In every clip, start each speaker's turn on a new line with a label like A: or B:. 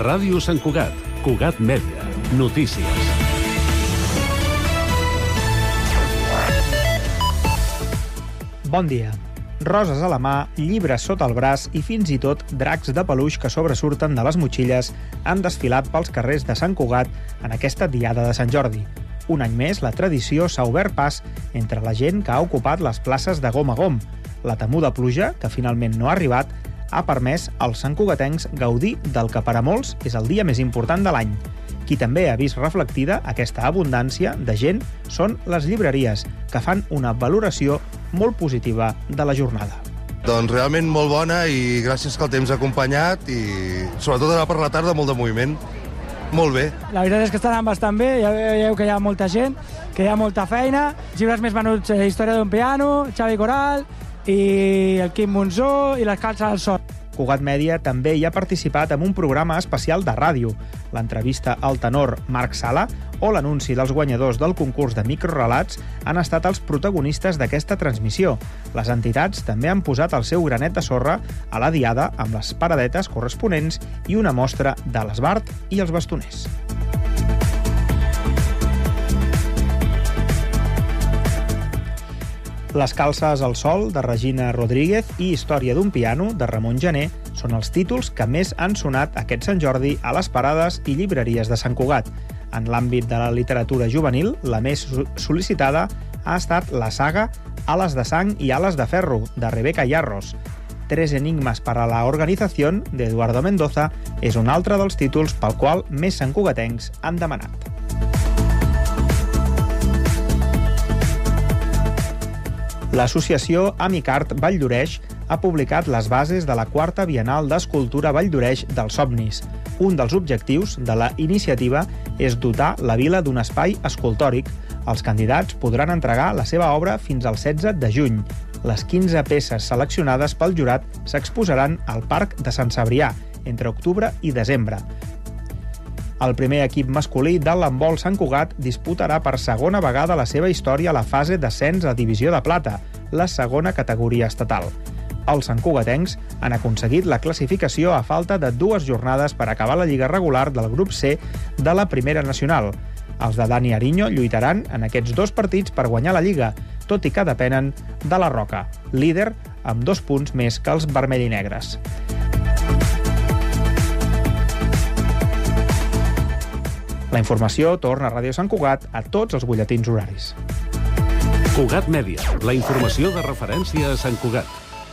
A: Ràdio Sant Cugat, Cugat Mèdia, notícies.
B: Bon dia. Roses a la mà, llibres sota el braç i fins i tot dracs de peluix que sobresurten de les motxilles han desfilat pels carrers de Sant Cugat en aquesta diada de Sant Jordi. Un any més, la tradició s'ha obert pas entre la gent que ha ocupat les places de gom a gom. La temuda pluja, que finalment no ha arribat, ha permès als santcugatencs gaudir del que per a molts és el dia més important de l'any. Qui també ha vist reflectida aquesta abundància de gent són les llibreries, que fan una valoració molt positiva de la jornada.
C: Doncs realment molt bona i gràcies que el temps ha acompanyat i sobretot ara per la tarda molt de moviment. Molt bé.
D: La veritat és que estan bastant bé, ja veieu que hi ha molta gent, que hi ha molta feina, llibres més venuts, Història d'un piano, Xavi Coral i el Quim Monzó i les Calces al Sol.
B: Cugat Mèdia també hi ha participat en un programa especial de ràdio, l'entrevista al tenor Marc Sala o l'anunci dels guanyadors del concurs de microrelats han estat els protagonistes d'aquesta transmissió. Les entitats també han posat el seu granet de sorra a la diada amb les paradetes corresponents i una mostra de l'esbart i els bastoners. Les Calces al Sol, de Regina Rodríguez, i Història d'un piano, de Ramon Gené, són els títols que més han sonat aquest Sant Jordi a les parades i llibreries de Sant Cugat. En l'àmbit de la literatura juvenil, la més sol·licitada ha estat la saga Ales de sang i ales de ferro, de Rebeca Yarros. Tres enigmes para la organización, de Eduardo Mendoza, és un altre dels títols pel qual més santcugatencs han demanat. L'associació Amicart Valldoreix ha publicat les bases de la 4a Bienal d'Escultura Valldoreix dels Somnis. Un dels objectius de la iniciativa és dotar la vila d'un espai escultòric. Els candidats podran entregar la seva obra fins al 16 de juny. Les 15 peces seleccionades pel jurat s'exposaran al Parc de Sant Cebrià entre octubre i desembre. El primer equip masculí de l'handbol Sant Cugat disputarà per segona vegada la seva història a la fase d'ascens a Divisió de Plata, la segona categoria estatal. Els santcugatencs han aconseguit la classificació a falta de 2 jornades per acabar la lliga regular del grup C de la Primera Nacional. Els de Dani Ariño lluitaran en aquests 2 partits per guanyar la lliga, tot i que depenen de la Roca, líder amb 2 punts més que els vermell i negres. La informació torna a Ràdio Sant Cugat a tots els butlletins horaris.
A: Cugat Mèdia, la informació de referència a Sant Cugat.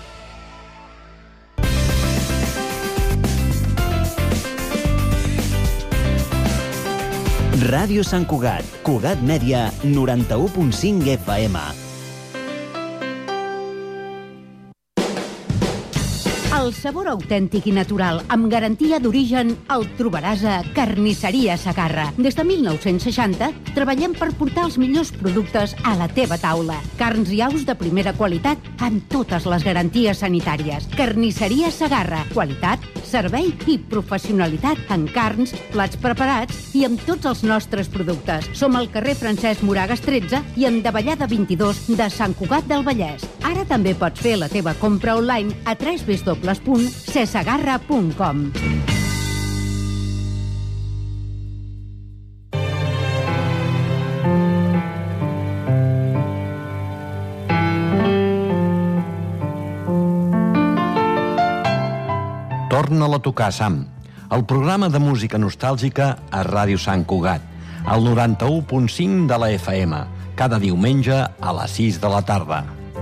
E: Ràdio Sant Cugat, Cugat Mèdia, 91.5 FM.
F: El sabor autèntic i natural, amb garantia d'origen, el trobaràs a Carnisseria Segarra. Des de 1960 treballem per portar els millors productes a la teva taula. Carns i aus de primera qualitat amb totes les garanties sanitàries. Carnisseria Segarra. Qualitat, servei i professionalitat en carns, plats preparats i amb tots els nostres productes. Som al carrer Francesc Moragas 13 i en Davallada 22 de Sant Cugat del Vallès. Ara també pots fer la teva compra online a www.cesegarra.com.
G: Torna-la a tocar, Sam. El programa de música nostàlgica a Ràdio Sant Cugat, al 91.5 de la FM, cada diumenge a les 6 de la tarda.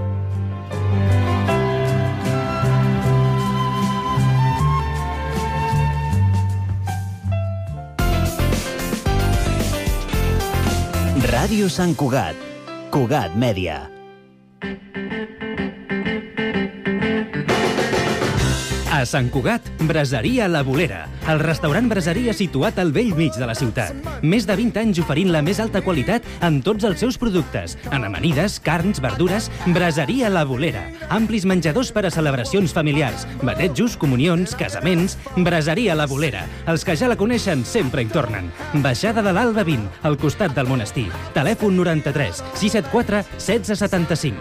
E: Ràdio Sant Cugat, Cugat Mèdia.
H: A Sant Cugat, Braseria La Bolera, el restaurant braseria situat al bell mig de la ciutat. Més de 20 anys oferint la més alta qualitat en tots els seus productes. En amanides, carns, verdures, Braseria La Bolera. Amplis menjadors per a celebracions familiars, batejos, comunions, casaments. Braseria La Bolera. Els que ja la coneixen sempre hi tornen. Baixada de l'Alba 20, al costat del monestir. Telèfon 93 674 1675.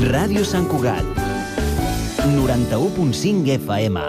E: Ràdio Sant Cugat. 91.5 FM.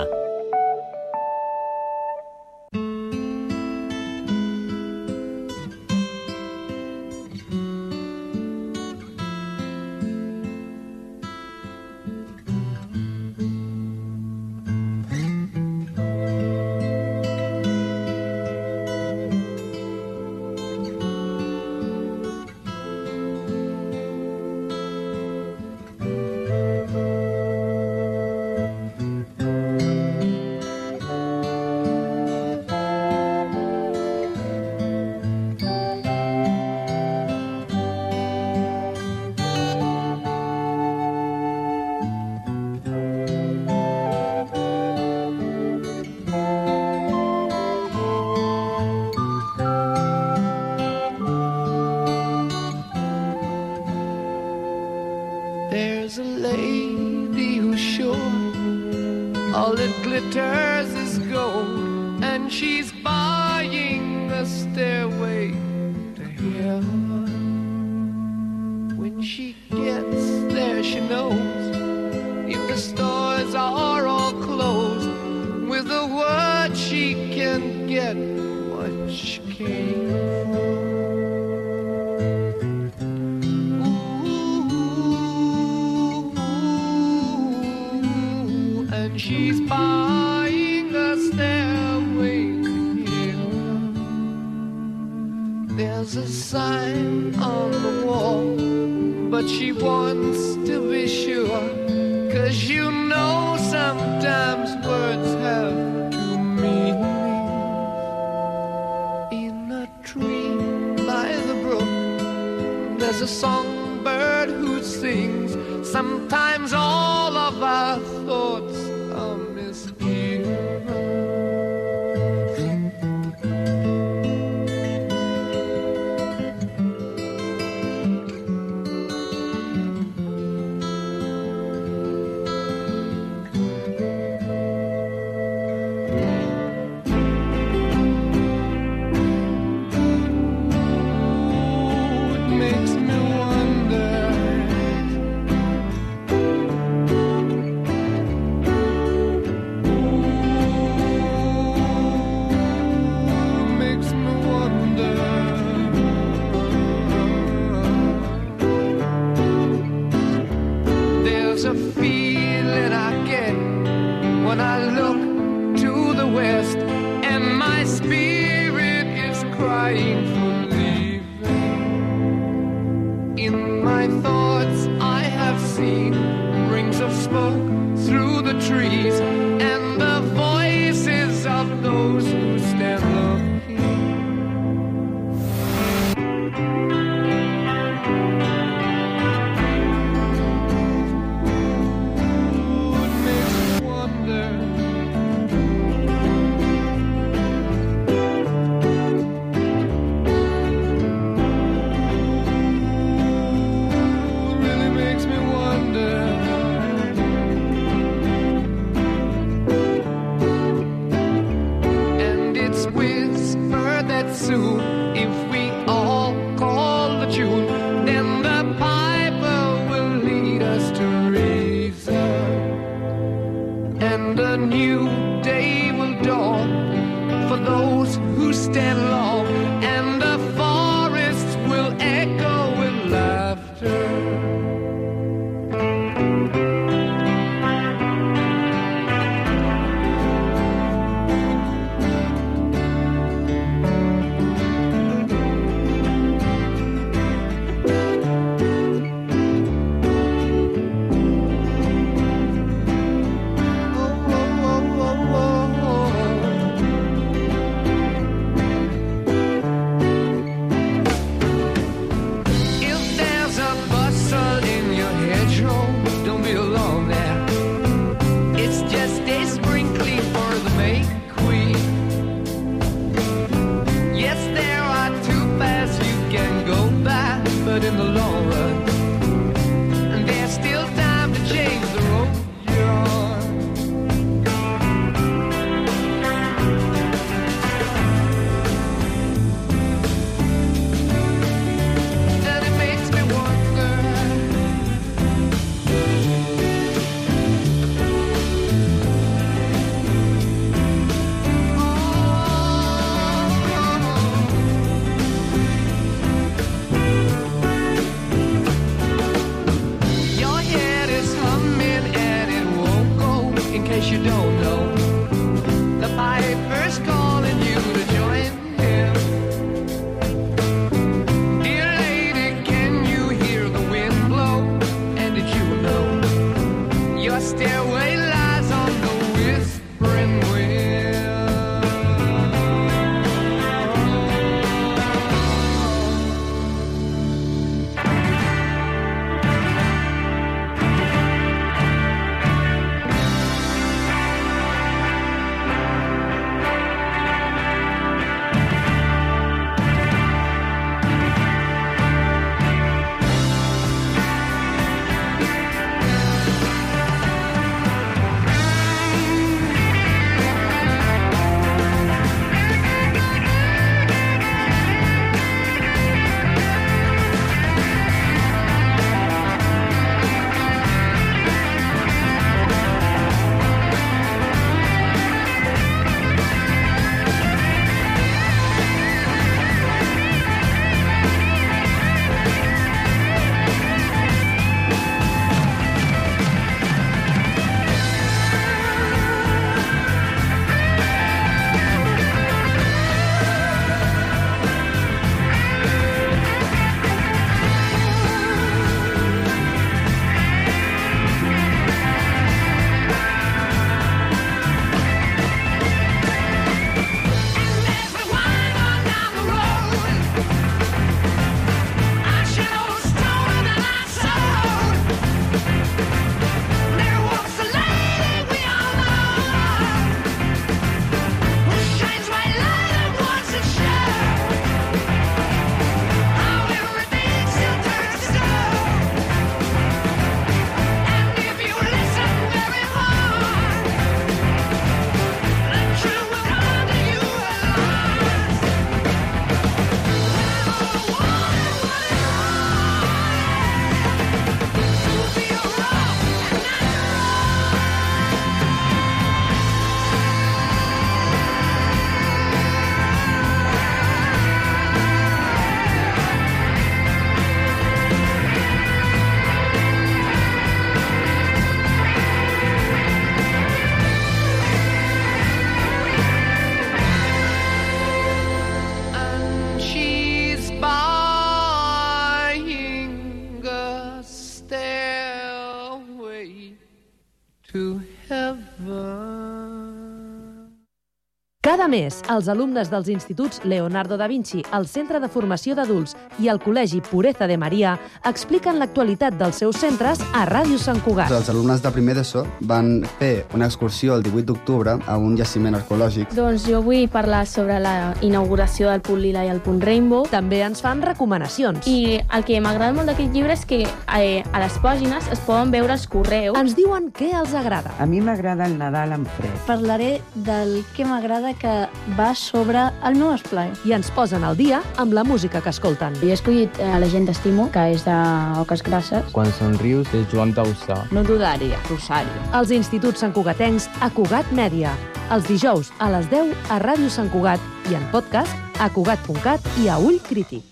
I: to heaven.
J: Cada mes, els alumnes dels instituts Leonardo da Vinci, el Centre de Formació d'Adults i el Col·legi Pureza de Maria expliquen l'actualitat dels seus centres a Ràdio Sant Cugat.
K: Els alumnes de primer d'ESO van fer una excursió el 18 d'octubre a un jaciment arqueològic.
L: Doncs jo vull parlar sobre la inauguració del Punt Lila i el Punt Rainbow.
J: També ens fan recomanacions.
L: I el que m'agrada molt d'aquest llibre és que a les pàgines es poden veure els correus.
J: Ens diuen què els agrada.
M: A mi m'agrada el Nadal en fred.
N: Parlaré del que m'agrada que va sobre el meu esplai.
J: I ens posen al dia amb la música que escolten.
N: Jo he escollit La gent t'estimo, que és d'Oques Grasses.
O: Quan somrius, de Joan Dausà.
N: No dudaria, Rosario.
J: Els instituts santcugatencs a Cugat Mèdia. Els dijous a les 10 a Ràdio Sant Cugat i en podcast a cugat.cat i a Ull Crític.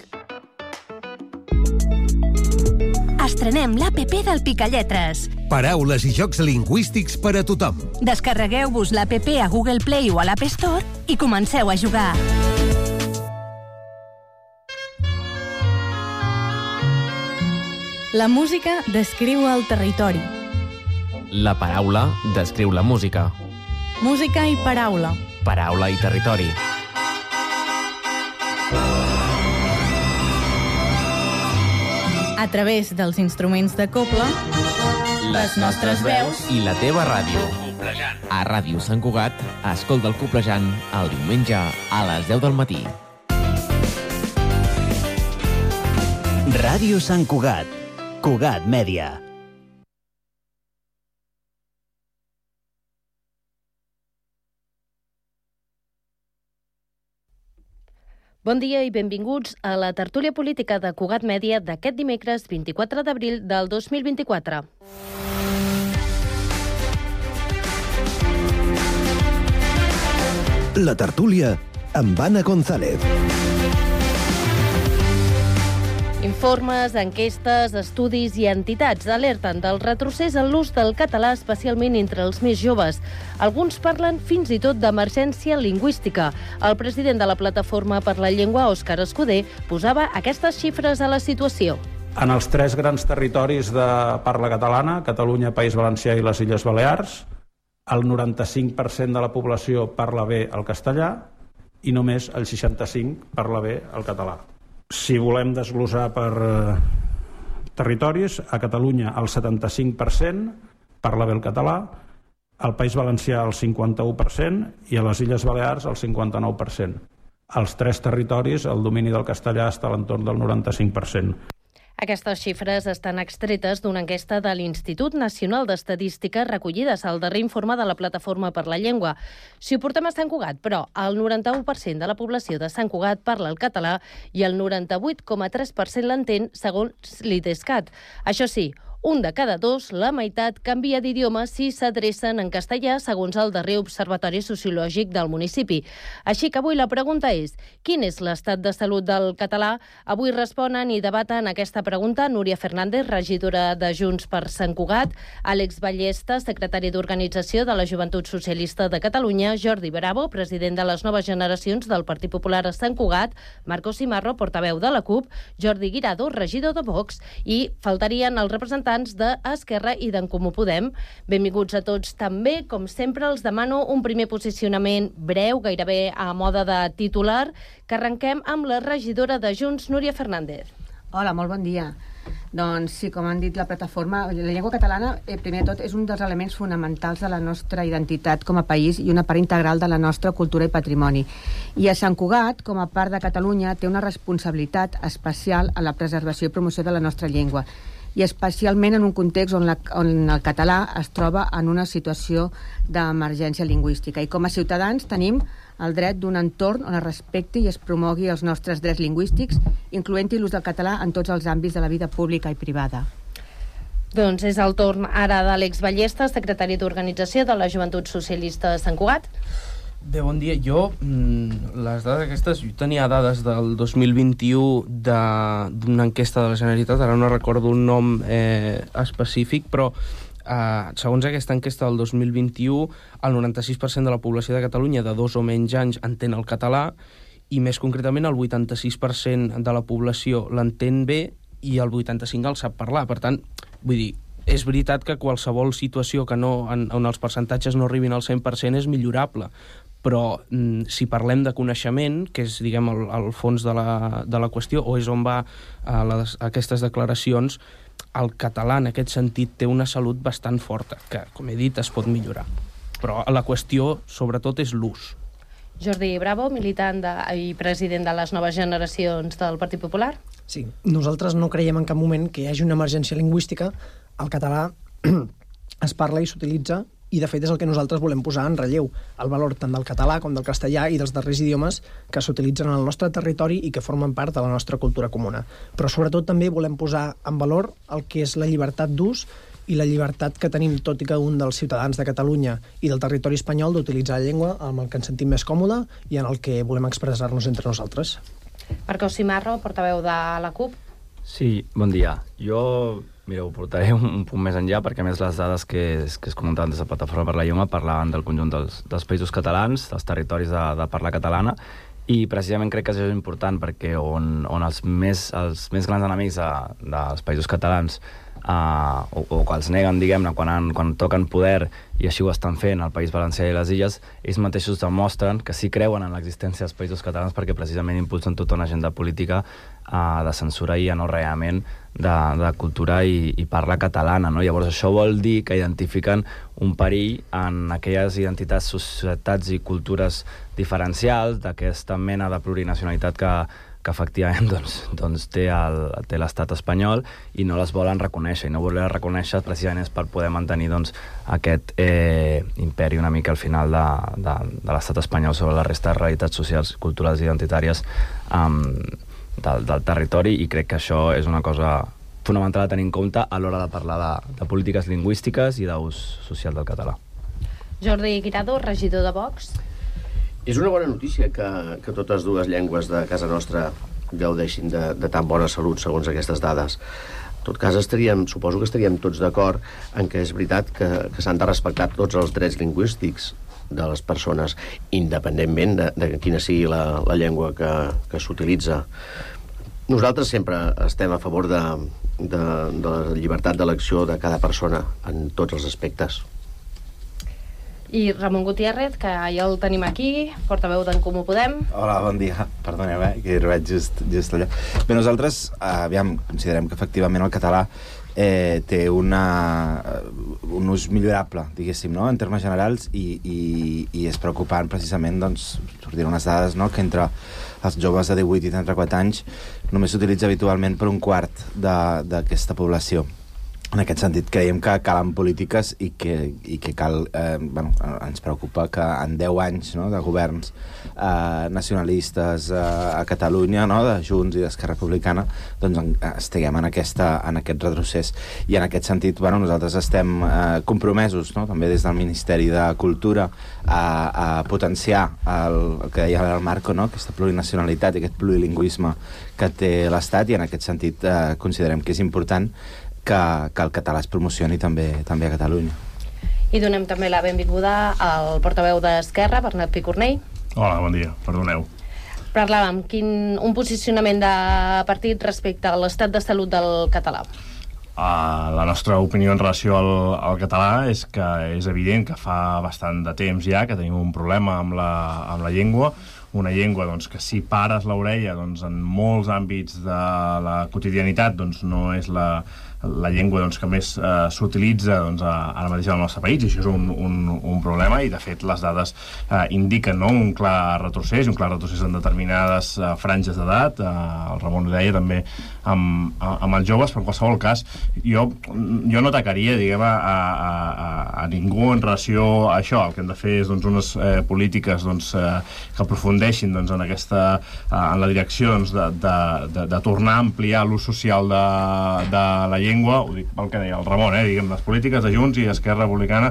P: Estrenem l'APP del Picalletres.
Q: Paraules i jocs lingüístics per a tothom.
P: Descarregueu-vos l'APP a Google Play o a l'App Store i comenceu a jugar.
R: La música descriu el territori.
S: La paraula descriu la música.
R: Música i paraula.
S: Paraula i territori.
R: A través dels instruments de cobla, les nostres veus
S: i la teva ràdio. A Ràdio Sant Cugat, escolta el Coplejant el diumenge a les 10 del matí.
E: Ràdio Sant Cugat. Cugat Mèdia.
T: Bon dia i benvinguts a la tertúlia política de Cugat Mèdia d'aquest dimecres 24 d'abril del 2024.
Q: La tertúlia amb Anna González.
T: Informes, enquestes, estudis i entitats alerten del retrocés en l'ús del català, especialment entre els més joves. Alguns parlen fins i tot d'emergència lingüística. El president de la Plataforma per la Llengua, Òscar Escudé, posava aquestes xifres a la situació.
U: En els 3 grans territoris de parla catalana, Catalunya, País Valencià i les Illes Balears, el 95% de la població parla bé el castellà i només el 65% parla bé el català. Si volem desglossar per territoris, a Catalunya el 75% parla bé el català, al País Valencià el 51% i a les Illes Balears el 59%. Als 3 territoris el domini del castellà està a l'entorn del 95%.
T: Aquestes xifres estan extretes d'una enquesta de l'Institut Nacional d'Estadística recollides al darrer informe de la Plataforma per la Llengua. Si ho portem a Sant Cugat, però, el 91% de la població de Sant Cugat parla el català i el 98,3% l'entén, segons l'IDESCAT. Això sí, 1 de cada 2, la meitat, canvia d'idioma si s'adrecen en castellà, segons el darrer Observatori Sociològic del municipi. Així que avui la pregunta és: quin és l'estat de salut del català? Avui responen i debaten aquesta pregunta Núria Fernández, regidora de Junts per Sant Cugat, Àlex Ballesta, secretari d'Organització de la Joventut Socialista de Catalunya, Jordi Bravo, president de les Noves Generacions del Partit Popular a Sant Cugat, Marcos Cimarro, portaveu de la CUP, Jordi Guirado, regidor de Vox, i faltarien els representants d'Esquerra i d'en Comú Podem. Benvinguts a tots. També, com sempre, els demano un primer posicionament breu, gairebé a moda de titular, que arrenquem amb la regidora de Junts, Núria Fernández.
V: Hola, molt bon dia. Doncs sí, com han dit la plataforma, la llengua catalana, primer de tot, és un dels elements fonamentals de la nostra identitat com a país i una part integral de la nostra cultura i patrimoni. I a Sant Cugat, com a part de Catalunya, té una responsabilitat especial en la preservació i promoció de la nostra llengua, i especialment en un context on el català es troba en una situació d'emergència lingüística. I com a ciutadans tenim el dret d'un entorn on es respecti i es promogui els nostres drets lingüístics, incloent-hi l'ús del català en tots els àmbits de la vida pública i privada.
T: Doncs és el torn ara d'Àlex Ballesta, secretari d'Organització de la Joventut Socialista de Sant Cugat.
W: Bé, bon dia. Jo, les dades aquestes, jo tenia dades del 2021 d'una enquesta de la Generalitat, ara no recordo un nom específic, però segons aquesta enquesta del 2021, el 96% de la població de Catalunya de 2 o menys anys entén el català i més concretament el 86% de la població l'entén bé i el 85% el sap parlar. Per tant, vull dir, és veritat que qualsevol situació que on els percentatges no arribin al 100% és millorable, però si parlem de coneixement, que és, diguem, el fons de la qüestió, o és on va aquestes declaracions, el català en aquest sentit té una salut bastant forta, que, com he dit, es pot millorar. Però la qüestió, sobretot, és l'ús.
T: Jordi Bravo, militant i president de les noves generacions del Partit Popular.
B: Sí, nosaltres no creiem en cap moment que hi hagi una emergència lingüística. El català es parla i s'utilitza, i de fet és el que nosaltres volem posar en relleu, el valor tant del català com del castellà i dels darrers idiomes que s'utilitzen al nostre territori i que formen part de la nostra cultura comuna. Però sobretot també volem posar en valor el que és la llibertat d'ús i la llibertat que tenim tot i cada un dels ciutadans de Catalunya i del territori espanyol d'utilitzar la llengua amb el que ens sentim més còmode i en el que volem expressar-nos entre nosaltres.
T: Marcos Cimarro, portaveu de la CUP.
C: Sí, bon dia. Jo, mireu, portaré un punt més enllà, perquè a més les dades que es comentaven des de Plataforma per la Llengua parlaven del conjunt dels països catalans, dels territoris de parla catalana, i precisament crec que això és important perquè on els més grans enemics dels països catalans o que els neguen, diguem-ne, quan toquen poder, i així ho estan fent al País Valencià i les Illes, ells mateixos demostren que sí creuen en l'existència dels països catalans perquè precisament impulsen tota una agenda política de censura i anorreament de cultura i parla catalana, no? Llavors això vol dir que identifiquen un perill en aquelles identitats, societats i cultures diferencials d'aquesta mena de plurinacionalitat que efectivament doncs té l'estat espanyol i no les volen reconèixer, i no voler reconèixer precisament és per poder mantenir aquest imperi una mica al final de l'estat espanyol sobre la resta de realitats socials, culturals i identitàries del territori, i crec que això és una cosa fonamental a tenir en compte a l'hora de parlar de polítiques lingüístiques i d'ús social del català.
T: Jordi Guirado, regidor de Vox.
D: És una bona notícia que totes dues llengües de casa nostra gaudeixin de tan bona salut, segons aquestes dades. En tot cas, suposo que estaríem tots d'acord en que és veritat que s'han de respectar tots els drets lingüístics de les persones, independentment de quina sigui la llengua que s'utilitza. Nosaltres sempre estem a favor de la llibertat d'elecció de cada persona en tots els aspectes.
T: I Ramon Gutiérrez, que ja el tenim aquí, portaveu d'en Comú Podem.
X: Hola, bon dia. Perdoneu, que hi vaig just allà. Bé, nosaltres, considerem que efectivament el català té un ús millorable, diguéssim, no?, en termes generals, i és preocupant precisament, doncs, sortir unes dades, no?, que entre els joves de 18 i 34 anys només s'utilitza habitualment per un quart d'aquesta població. En aquest sentit, creiem que calen polítiques i que cal... ens preocupa que en 10 anys de governs nacionalistes a Catalunya, de Junts i d'Esquerra Republicana, doncs estiguem en aquest retrocés. I en aquest sentit, nosaltres estem compromesos, també des del Ministeri de Cultura, a potenciar el que deia el Marco, aquesta plurinacionalitat i aquest plurilingüisme que té l'Estat, i en aquest sentit considerem que és important que el català es promocioni també a Catalunya.
T: I donem també la benvinguda al portaveu d'Esquerra, Bernat Picornell.
Y: Hola, bon dia, perdoneu.
T: Parlàvem, un posicionament de partit respecte a l'estat de salut del català.
Y: La nostra opinió en relació al català és que és evident que fa bastant de temps ja que tenim un problema amb la llengua, una llengua que si pares l'orella en molts àmbits de la quotidianitat no és la llengua que més s'utilitza ara mateix al nostre país, i això és un problema, i de fet les dades indiquen un clar retrocés en determinades franges d'edat. El Ramon ho deia també amb els joves, però en qualsevol cas jo no atacaria a ningú en relació a això. El que hem de fer és unes polítiques que aprofundeixin en la direcció de tornar a ampliar l'ús social de la llengua, ho dic pel que deia el Ramon, les polítiques de Junts i Esquerra Republicana.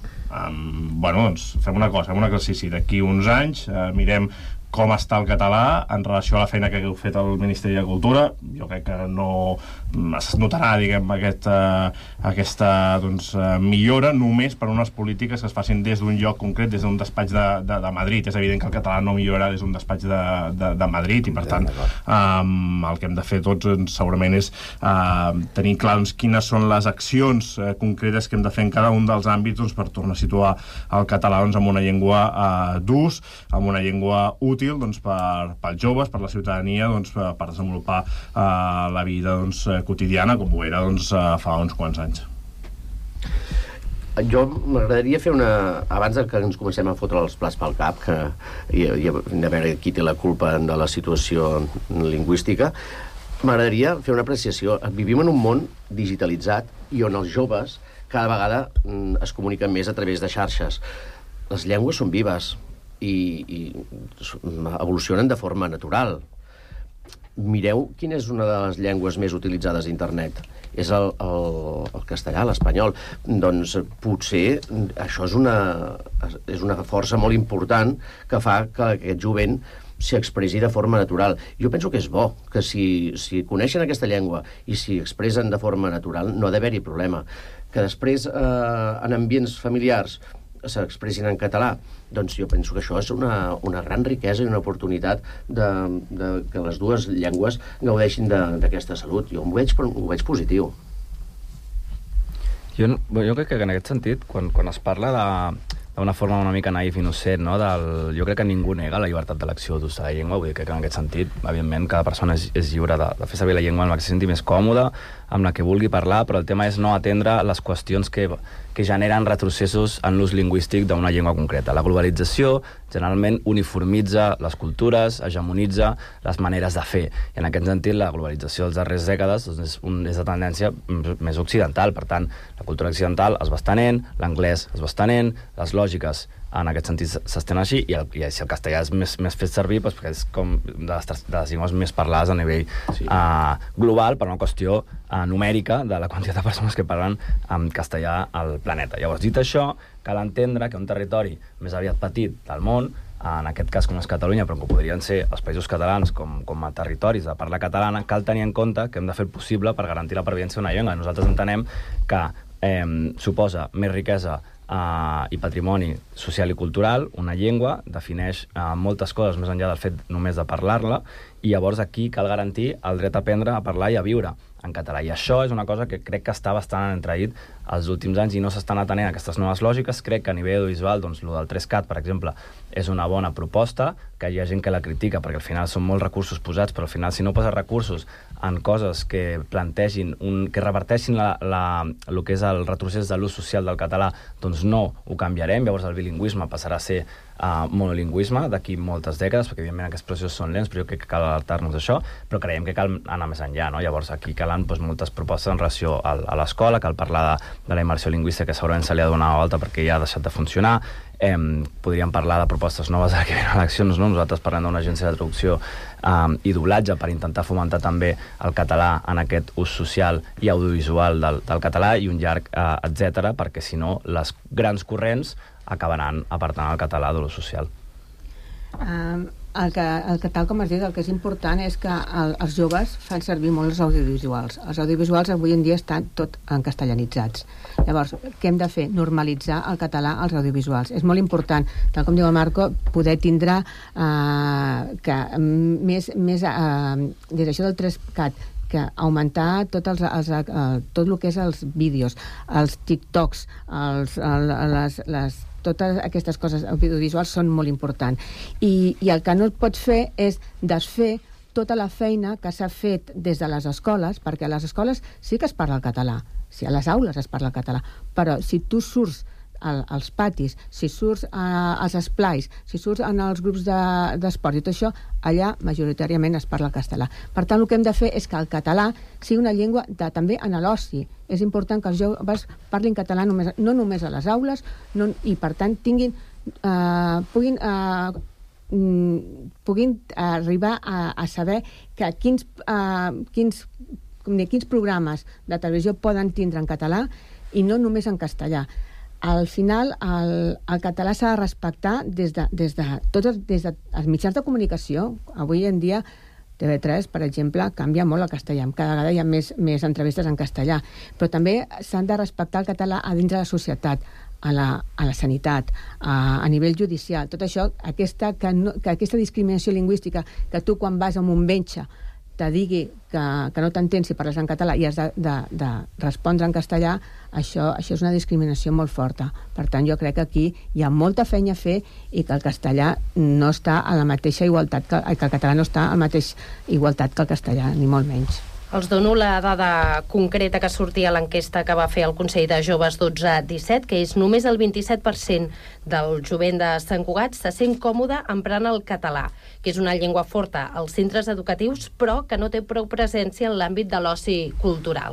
Y: Fem una cosa, fem un exercici. D'aquí uns anys mirem com està el català en relació a la feina que heu fet al Ministeri de Cultura. Jo crec que no es notarà, diguem, aquesta millora només per unes polítiques que es facin des d'un lloc concret, des d'un despatx de Madrid. És evident que el català no millorarà des d'un despatx de Madrid i, per tant, el que hem de fer tots segurament és tenir clar quines són les accions concretes que hem de fer en cada un dels àmbits per tornar a situar el català amb una llengua d'ús, amb una llengua útil pels joves, per la ciutadania, per desenvolupar la vida quotidiana, com ho era fa uns quants anys.
D: Jo m'agradaria fer abans que ens comencem a fotre els plats pel cap, i a veure qui té la culpa de la situació lingüística, m'agradaria fer una apreciació. Vivim en un món digitalitzat i on els joves cada vegada es comuniquen més a través de xarxes. Les llengües són vives i evolucionen de forma natural. Mireu quina és una de les llengües més utilitzades a internet. És el castellà, l'espanyol. Doncs potser això és una força molt important que fa que aquest jovent s'expressi de forma natural. Jo penso que és bo, que si coneixen aquesta llengua i si expressen de forma natural no ha d'haver-hi problema. Que després en ambients familiars s'expressin en català, doncs jo penso que això és una gran riquesa i una oportunitat que les dues llengües gaudeixin d'aquesta salut. Jo ho veig positiu.
C: Jo crec que en aquest sentit, quan es parla d'una forma una mica naïf i innocent, no? Jo crec que ningú nega la llibertat d'elecció d'ús de la llengua, vull dir que en aquest sentit, evidentment, cada persona és lliure de fer servir la llengua en la que se senti més còmode, amb la que vulgui parlar, però el tema és no atendre les qüestions que generen retrocessos en l'ús lingüístic d'una llengua concreta. La globalització generalment uniformitza les cultures, hegemonitza les maneres de fer. I en aquest sentit, la globalització dels darrers dècades és de tendència més occidental. Per tant, la cultura occidental es va estenent, l'anglès es va estenent, les lògiques en aquest sentit s'estén així, i si el castellà és més fet servir, perquè és com de les llengües més parlades a nivell global, per una qüestió numèrica de la quantitat de persones que parlen en castellà al planeta. Llavors, dit això, cal entendre que un territori més aviat petit del món, en aquest cas com és Catalunya, però que podrien ser els països catalans com a territoris de parla catalana, cal tenir en compte que hem de fer el possible per garantir la pervivència d'una llengua. Nosaltres entenem que suposa més riquesa i patrimoni social i cultural. Una llengua defineix moltes coses més enllà del fet només de parlar-la, i llavors aquí cal garantir el dret a aprendre, a parlar i a viure en català. I això és una cosa que crec que està bastant entreït els últims anys i no s'estan atenent a aquestes noves lògiques. Crec que a nivell audiovisual, doncs, el del 3CAT, per exemple, és una bona proposta, que hi ha gent que la critica perquè al final són molts recursos posats, però al final si no poses recursos en coses que plantegin, que reverteixin el que és el retrocés de l'ús social del català, doncs no ho canviarem. Llavors el bilingüisme passarà a ser monolingüisme d'aquí moltes dècades, perquè evidentment aquests processos són lents, però jo crec que cal adaptar-nos a això, però creiem que cal anar més enllà, no? Llavors aquí calen moltes propostes en relació a l'escola, cal parlar de la immersió lingüística, que segurament se li ha de donar una volta perquè ja ha deixat de funcionar. Podríem parlar de propostes noves que venen a eleccions, no? Nosaltres parlem d'una agència de traducció i doblatge per intentar fomentar també el català en aquest ús social i audiovisual del català, i un llarg etcètera, perquè si no les grans corrents acabaran apartant el català de l'ús social.
V: El que tal com has dit, el que és important és que els joves fan servir molt els audiovisuals. Els audiovisuals avui en dia estan tot encastellanitzats. Llavors, què hem de fer? Normalitzar el català als audiovisuals. És molt important, tal com diu el Marco, poder tindre que més des d'això del 3CAT, que augmentar tot el que és els vídeos, els TikToks, totes aquestes coses audiovisuals són molt importants. I el que no et pots fer és desfer tota la feina que s'ha fet des de les escoles, perquè a les escoles sí que es parla el català, a les aules es parla el català, però si tu surts als patis, si surts als esplais, si surts en els grups d'esport i tot això, allà majoritàriament es parla el català. Per tant, el que hem de fer és que el català sigui una llengua també en l'oci. És important que els joves parlin català no només a les aules, i per tant puguin arribar a saber que quins programes de televisió poden tindre en català i no només en castellà. Al final, el català s'ha de respectar des dels mitjans de comunicació. Avui en dia TV3, per exemple, canvia molt el castellà. Cada vegada hi ha més entrevistes en castellà. Però també s'han de respectar el català a dins de la societat, a la sanitat, a nivell judicial. Tot això, aquesta discriminació lingüística, que tu quan vas a un metge te digui que no t'entens si parles en català i has de respondre en castellà, això és una discriminació molt forta. Per tant, jo crec que aquí hi ha molta feina a fer i que el castellà no està a la mateixa igualtat, que el català no està a la mateixa igualtat que el castellà, ni molt menys.
T: Els dono la dada concreta que sortia a l'enquesta que va fer el Consell de Joves 12-17, que és només el 27% del jovent de Sant Cugat se sent còmode emprant el català, que és una llengua forta als centres educatius, però que no té prou presència en l'àmbit de l'oci cultural.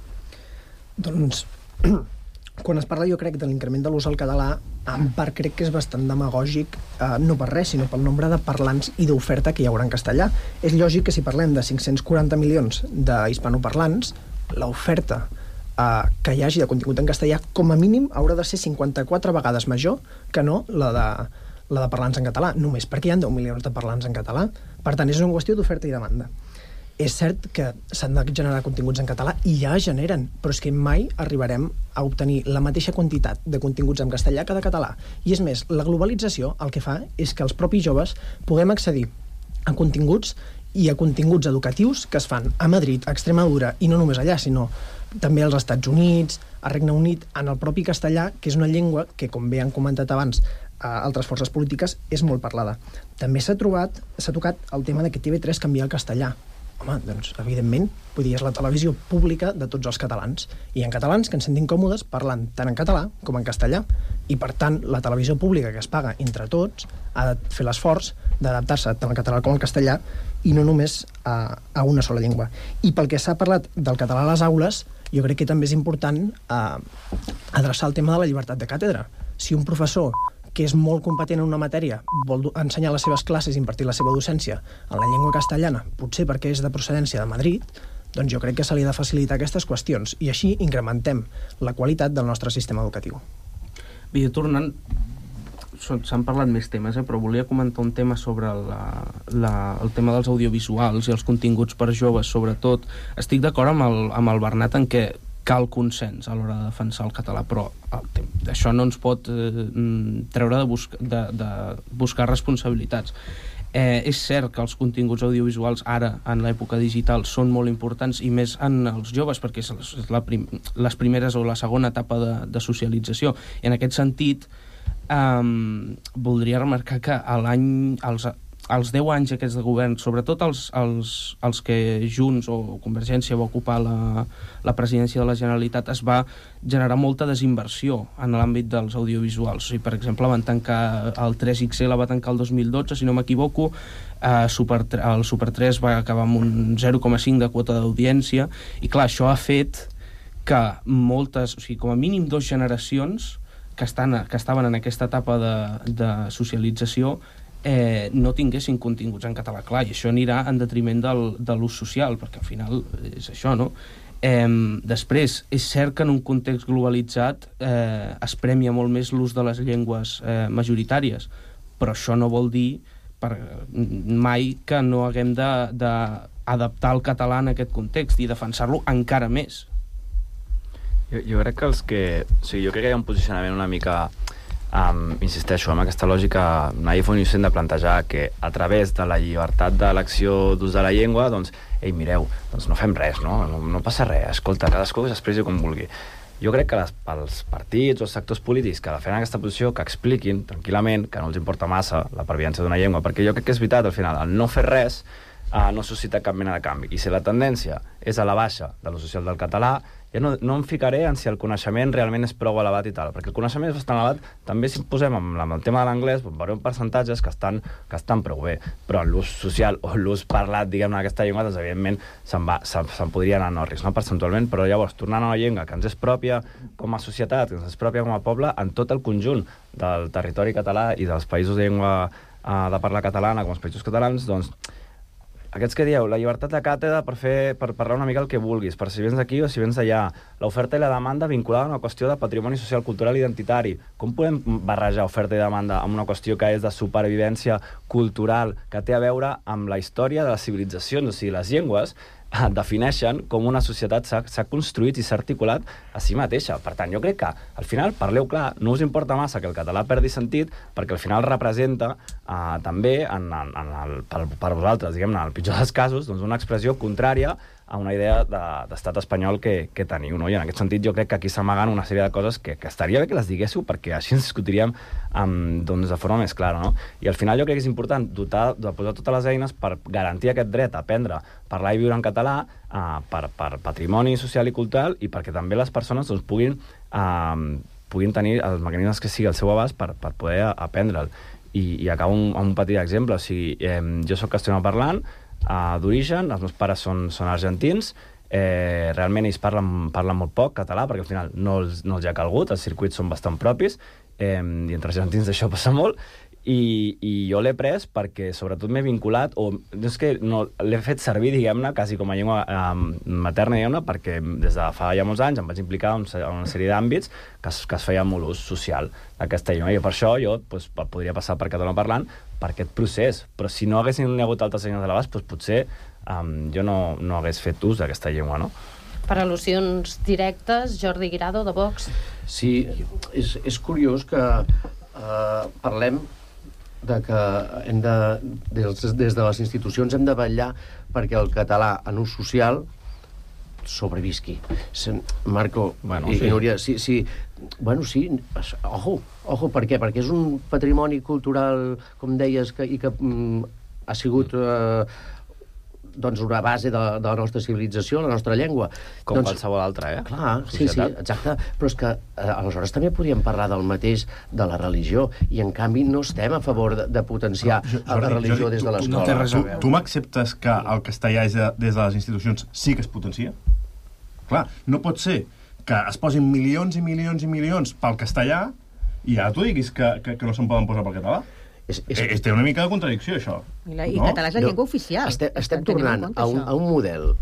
B: Doncs, quan es parla, jo crec, de l'increment de l'ús del català, en part crec que és bastant demagògic, no per res, sinó pel nombre de parlants i d'oferta que hi haurà en castellà. És lògic que si parlem de 540 milions d'hispanoparlants, l'oferta que hi hagi de contingut en castellà, com a mínim, haurà de ser 54 vegades major que no la de parlants en català, només perquè hi ha 10 milions de parlants en català. Per tant, és una qüestió d'oferta i demanda. És cert que s'han de generar continguts en català i ja generen, però és que mai arribarem a obtenir la mateixa quantitat de continguts en castellà que de català. I és més, la globalització el que fa és que els propis joves puguem accedir a continguts i a continguts educatius que es fan a Madrid, a Extremadura, i no només allà, sinó també als Estats Units, a Regne Unit, en el propi castellà, que és una llengua que, com bé han comentat abans altres forces polítiques, és molt parlada. També s'ha tocat el tema de que TV3 canvia el castellà. Home, doncs, evidentment, vull dir, és la televisió pública de tots els catalans. I hi ha catalans que ens sentim còmodes parlant tant en català com en castellà. I, per tant, la televisió pública que es paga entre tots ha de fer l'esforç d'adaptar-se tant al català com al castellà i no només a una sola llengua. I pel que s'ha parlat del català a les aules, jo crec que també és important adreçar el tema de la llibertat de càtedra. Si un professor que és molt competent en una matèria, vol ensenyar les seves classes i impartir la seva docència en la llengua castellana, potser perquè és de procedència de Madrid, doncs jo crec que se li ha de facilitar aquestes qüestions i així incrementem la qualitat del nostre sistema educatiu.
W: Bé, tornant, s'han parlat més temes, però volia comentar un tema sobre el tema dels audiovisuals i els continguts per joves, sobretot. Estic d'acord amb el Bernat en què cal consens a l'hora de defensar el català, però això no ens pot treure de buscar responsabilitats. És cert que els continguts audiovisuals ara, en l'època digital, són molt importants i més en els joves, perquè és les primeres o la segona etapa de socialització. I en aquest sentit, voldria remarcar que als 10 anys aquests de govern, sobretot els que Junts o Convergència va ocupar la presidència de la Generalitat, es va generar molta desinversió en l'àmbit dels audiovisuals. O sigui, per exemple, van tancar el 3XL, va tancar el 2012, si no m'equivoco, el Super 3 va acabar amb un 0,5 de quota d'audiència, i clar, això ha fet que moltes, o sigui, com a mínim 2 generacions que estaven en aquesta etapa de socialització no tinguessin continguts en català. Clar, i això anirà en detriment de l'ús social, perquè al final és això, no? Després, és cert que en un context globalitzat es premia molt més l'ús de les llengües majoritàries, però això no vol dir mai que no haguem d'adaptar el català en aquest context i defensar-lo encara més.
C: Jo crec que jo crec que hi ha un posicionament una mica insisteixo, amb aquesta lògica naïf o innocent de plantejar que a través de la llibertat d'elecció d'ús de la llengua, doncs, ei, mireu, doncs no fem res, no passa res, escolta, cadascú que s'expressi com vulgui. Jo crec que els partits o els sectors polítics que defenen aquesta posició, que expliquin tranquil·lament que no els importa massa la pervivència d'una llengua, perquè jo crec que és veritat, al final, el no fer res no suscita cap mena de canvi. I si la tendència és a la baixa de l'ús social del català, ja no em ficaré en si el coneixement realment és prou elevat i tal, perquè el coneixement és bastant elevat, també si posem amb el tema de l'anglès, veurem percentatges que estan prou bé, però l'ús social o l'ús parlat, diguem-ne, d'aquesta llengua, doncs evidentment se'n podria anar a Norris, no? Percentualment, però llavors, tornant a la llengua que ens és pròpia com a societat, que ens és pròpia com a poble, en tot el conjunt del territori català i dels països de llengua de parla catalana, com els països catalans, doncs aquests que dieu, la llibertat de càtedra per parlar una mica el que vulguis, per si vens d'aquí o si vens d'allà, l'oferta i la demanda vinculada a una qüestió de patrimoni social, cultural i identitari. Com podem barrejar oferta i demanda amb una qüestió que és de supervivència cultural, que té a veure amb la història de les civilitzacions? O sigui, les llengües defineixen com una societat s'ha construït i s'ha articulat a si mateixa. Per tant, jo crec que, al final, parleu clar, no us importa massa que el català perdi sentit, perquè al final representa també, per vosaltres, diguem-ne, en el pitjor dels casos, doncs una expressió contrària a una idea d'estat espanyol que teniu, no? I en aquest sentit jo crec que aquí s'amaguen una sèrie de coses que estaria bé que les diguéssiu, perquè així ens discutiríem doncs, de forma més clara, no? I al final jo crec que és important de posar totes les eines per garantir aquest dret a aprendre, parlar i viure en català, per patrimoni social i cultural, i perquè també les persones doncs, puguin tenir els mecanismes que sigui al seu abast per poder aprendre'l. I acabo amb un petit exemple. O sigui, jo soc castellanoparlant, d'origen, els meus pares són argentins, realment ells parlen molt poc català, perquè al final no els hi ha calgut, els circuits són bastant propis, i entre argentins això passa molt, i jo l'he pres perquè sobretot m'he vinculat, o no és que no, l'he fet servir, diguem-ne, quasi com a llengua materna, diguem-ne, perquè des de fa ja molts anys em vaig implicar en una sèrie d'àmbits que es feia molt ús social d'aquesta llengua, i per això jo podria passar per catalanoparlant per aquest procés, però si no haguessin hagut altres llengües a l'abast, potser jo no hagués fet ús d'aquesta llengua, no?
T: Per al·lusions directes, Jordi Guirado, de Vox.
D: Sí, és curiós que parlem de que des de les institucions hem de vetllar perquè el català en ús social sobrevisqui. Marco i Núria, sí. Bueno, sí, ojo, per què? Perquè és un patrimoni cultural, com deies, i que ha sigut doncs una base de la nostra civilització, la nostra llengua.
C: Com qualsevol altra,
D: Clar, sí, exacte. Però és que aleshores també podríem parlar del mateix de la religió, i en canvi no estem a favor de potenciar la religió des de l'escola.
Y: Tu m'acceptes que el castellà des de les institucions sí que es potencia? Clar, no pot ser que es posin milions i milions i milions pel castellà i ara tu diguis que no se'n poden posar pel català. Té una mica de contradicció, això.
V: I català és la llengua oficial.
D: Estem tornant a un model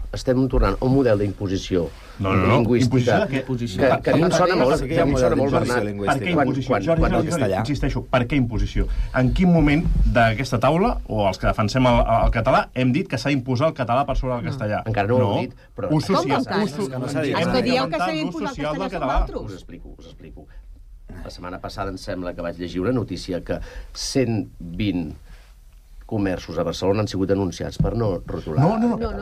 D: d'imposició lingüística que a mi em sona molt, Bernat.
Y: Per què imposició? Jordi, insisteixo, per què imposició? En quin moment d'aquesta taula, o els que defensem el català, hem dit que s'ha d'imposar el català per sobre del castellà?
D: Encara no ho hem dit, però...
V: Ús social. És que dieu que s'ha d'imposar el castellà som altres.
D: Us explico. La setmana passada em sembla que vaig llegir una notícia que 120 comerços a Barcelona han sigut denunciats per no rotular.
Y: No.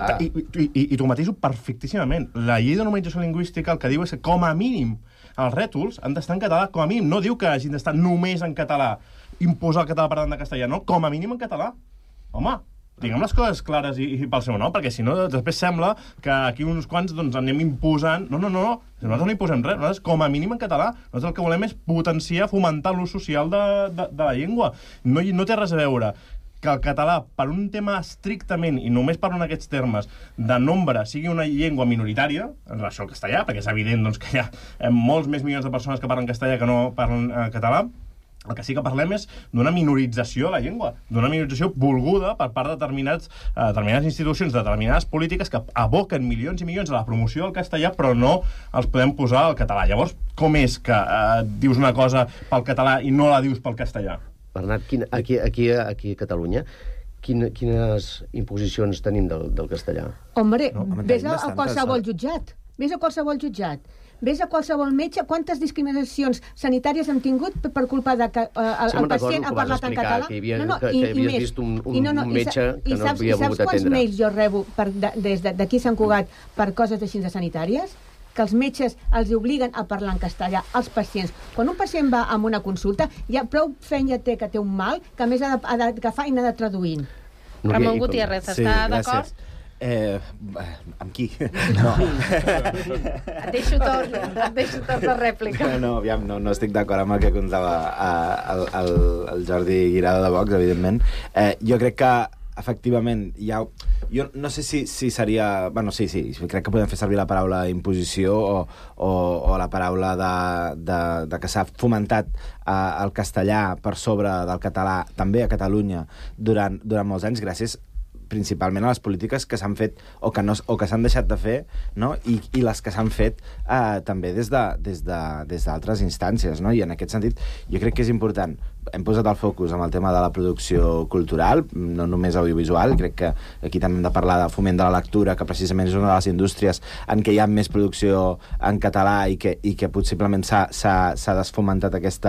Y: I t'ho mateixo perfectíssimament. La llei de normalització lingüística el que diu és que, com a mínim, els rètols han d'estar en català, com a mínim. No diu que hagin d'estar només en català, imposar el català per davant de castellà, no, com a mínim en català. Home, diguem les coses clares i pel seu nom, perquè si no, després sembla que aquí uns quants anem imposant... No. Nosaltres no imposem res. Nosaltres, com a mínim en català, nosaltres el que volem és potenciar, fomentar l'ús social de la llengua. No té res a veure que el català, per un tema estrictament, i només parlo en aquests termes, de nombre, sigui una llengua minoritària, en relació al castellà, perquè és evident que hi ha molts més milions de persones que parlen castellà que no parlen català. El que sí que parlem és d'una minorització de la llengua, d'una minorització volguda per part de determinades institucions, de determinades polítiques que aboquen milions i milions a la promoció del castellà, però no els podem posar al català. Llavors, com és que dius una cosa pel català i no la dius pel castellà?
D: Bernat, aquí a Catalunya, quines imposicions tenim del castellà?
V: Hombre, ves a qualsevol jutjat. Ves a qualsevol metge, quantes discriminacions sanitàries hem tingut per culpa de que el pacient ha parlat en català?
D: Que havies vist un metge que no havia volgut atendre. I
V: saps quants mails jo rebo des d'aquí Sant Cugat per coses així de sanitàries? Que els metges els obliguen a parlar en castellà als pacients. Quan un pacient va a una consulta, ja prou feina té que té un mal, que a més ha d'agafar i n'ha de traduir.
T: Ramon Gutiérrez, està d'acord?
X: Amb qui?
T: No. Et deixo torn de rèplica.
X: Aviam, no estic d'acord amb el que contava el Jordi Guirado de Vox, evidentment. Jo crec que efectivament jo no sé si seria... Bueno, sí, crec que podem fer servir la paraula imposició o la paraula de que s'ha fomentat el castellà per sobre del català, també a Catalunya, durant molts anys, gràcies principalment a les polítiques que s'han fet o que s'han deixat de fer, no? I les que s'han fet també des d'altres instàncies, no? I en aquest sentit jo crec que és important. Hem posat el focus en el tema de la producció cultural, no només audiovisual. Crec que aquí també hem de parlar de foment de la lectura, que precisament és una de les indústries en què hi ha més producció en català i que possiblement s'ha desfomentat aquest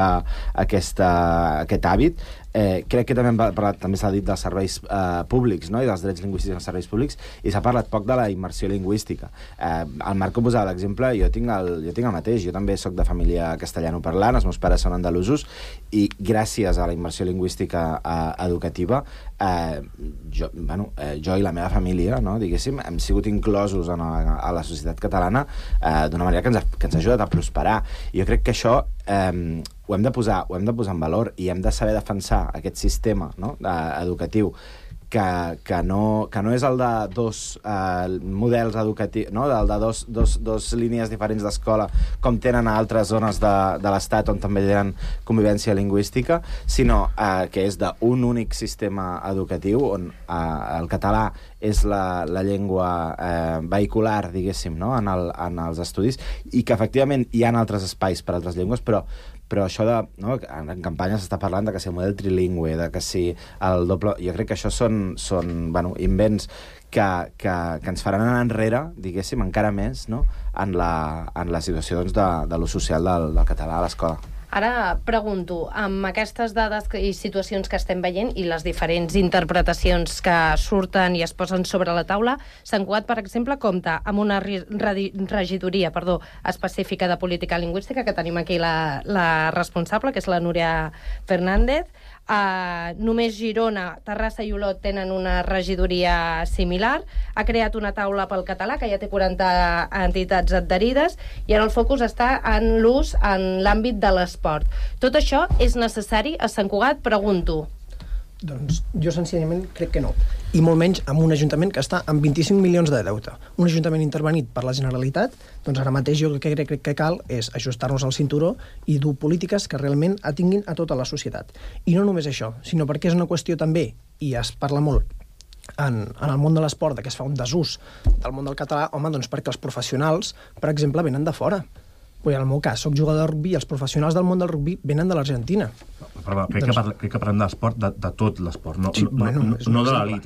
X: hàbit. Crec que també s'ha dit dels serveis públics, no? I dels drets lingüístics als serveis públics, i s'ha parlat poc de la immersió lingüística. El Marco posava l'exemple, jo tinc el mateix, jo també soc de família castellanoparlant, els meus pares són andalusos, i gràcies a la immersió lingüística educativa jo i la meva família, no, diguéssim, hem sigut inclosos a la societat catalana d'una manera que ens ha ajudat a prosperar. Jo crec que això ho hem de posar en valor i hem de saber defensar aquest sistema, no, educatiu que no és el de dos models educatius, no? El de dos línies diferents d'escola, com tenen a altres zones de l'Estat on també tenen convivència lingüística, sinó que és d'un únic sistema educatiu on el català és la llengua vehicular, diguéssim, no? en els estudis, i que efectivament hi ha altres espais per a altres llengües, però això no? En campanya s'està parlant de que si el model trilingüe, de que si el doble... Jo crec que això són invents que ens faran anar enrere, diguéssim, encara més, no? en la situació de l'ús social del català a l'escola.
T: Ara pregunto, amb aquestes dades i situacions que estem veient i les diferents interpretacions que surten i es posen sobre la taula, Sant Cugat, per exemple, compta amb una regidoria específica de política lingüística, que tenim aquí la responsable, que és la Núria Fernández. Només Girona, Terrassa i Olot tenen una regidoria similar. Ha creat una taula pel català, que ja té 40 entitats adherides, i ara el focus està en l'ús en l'àmbit de l'esport. Tot això és necessari a Sant Cugat? Pregunto.
B: Doncs jo senzillament crec que no. I molt menys amb un ajuntament que està amb 25 milions de deute. Un ajuntament intervenit per la Generalitat, doncs ara mateix jo crec que cal és ajustar-nos al cinturó i dur polítiques que realment atinguin a tota la societat. I no només això, sinó perquè és una qüestió també, i es parla molt en el món de l'esport, que es fa un desús del món del català, home, doncs perquè els professionals, per exemple, venen de fora. En el meu cas, soc jugador de rugby i els professionals del món del rugby venen de l'Argentina.
Y: Perdó, crec que parlem d'esport, de tot l'esport, no de l'elit,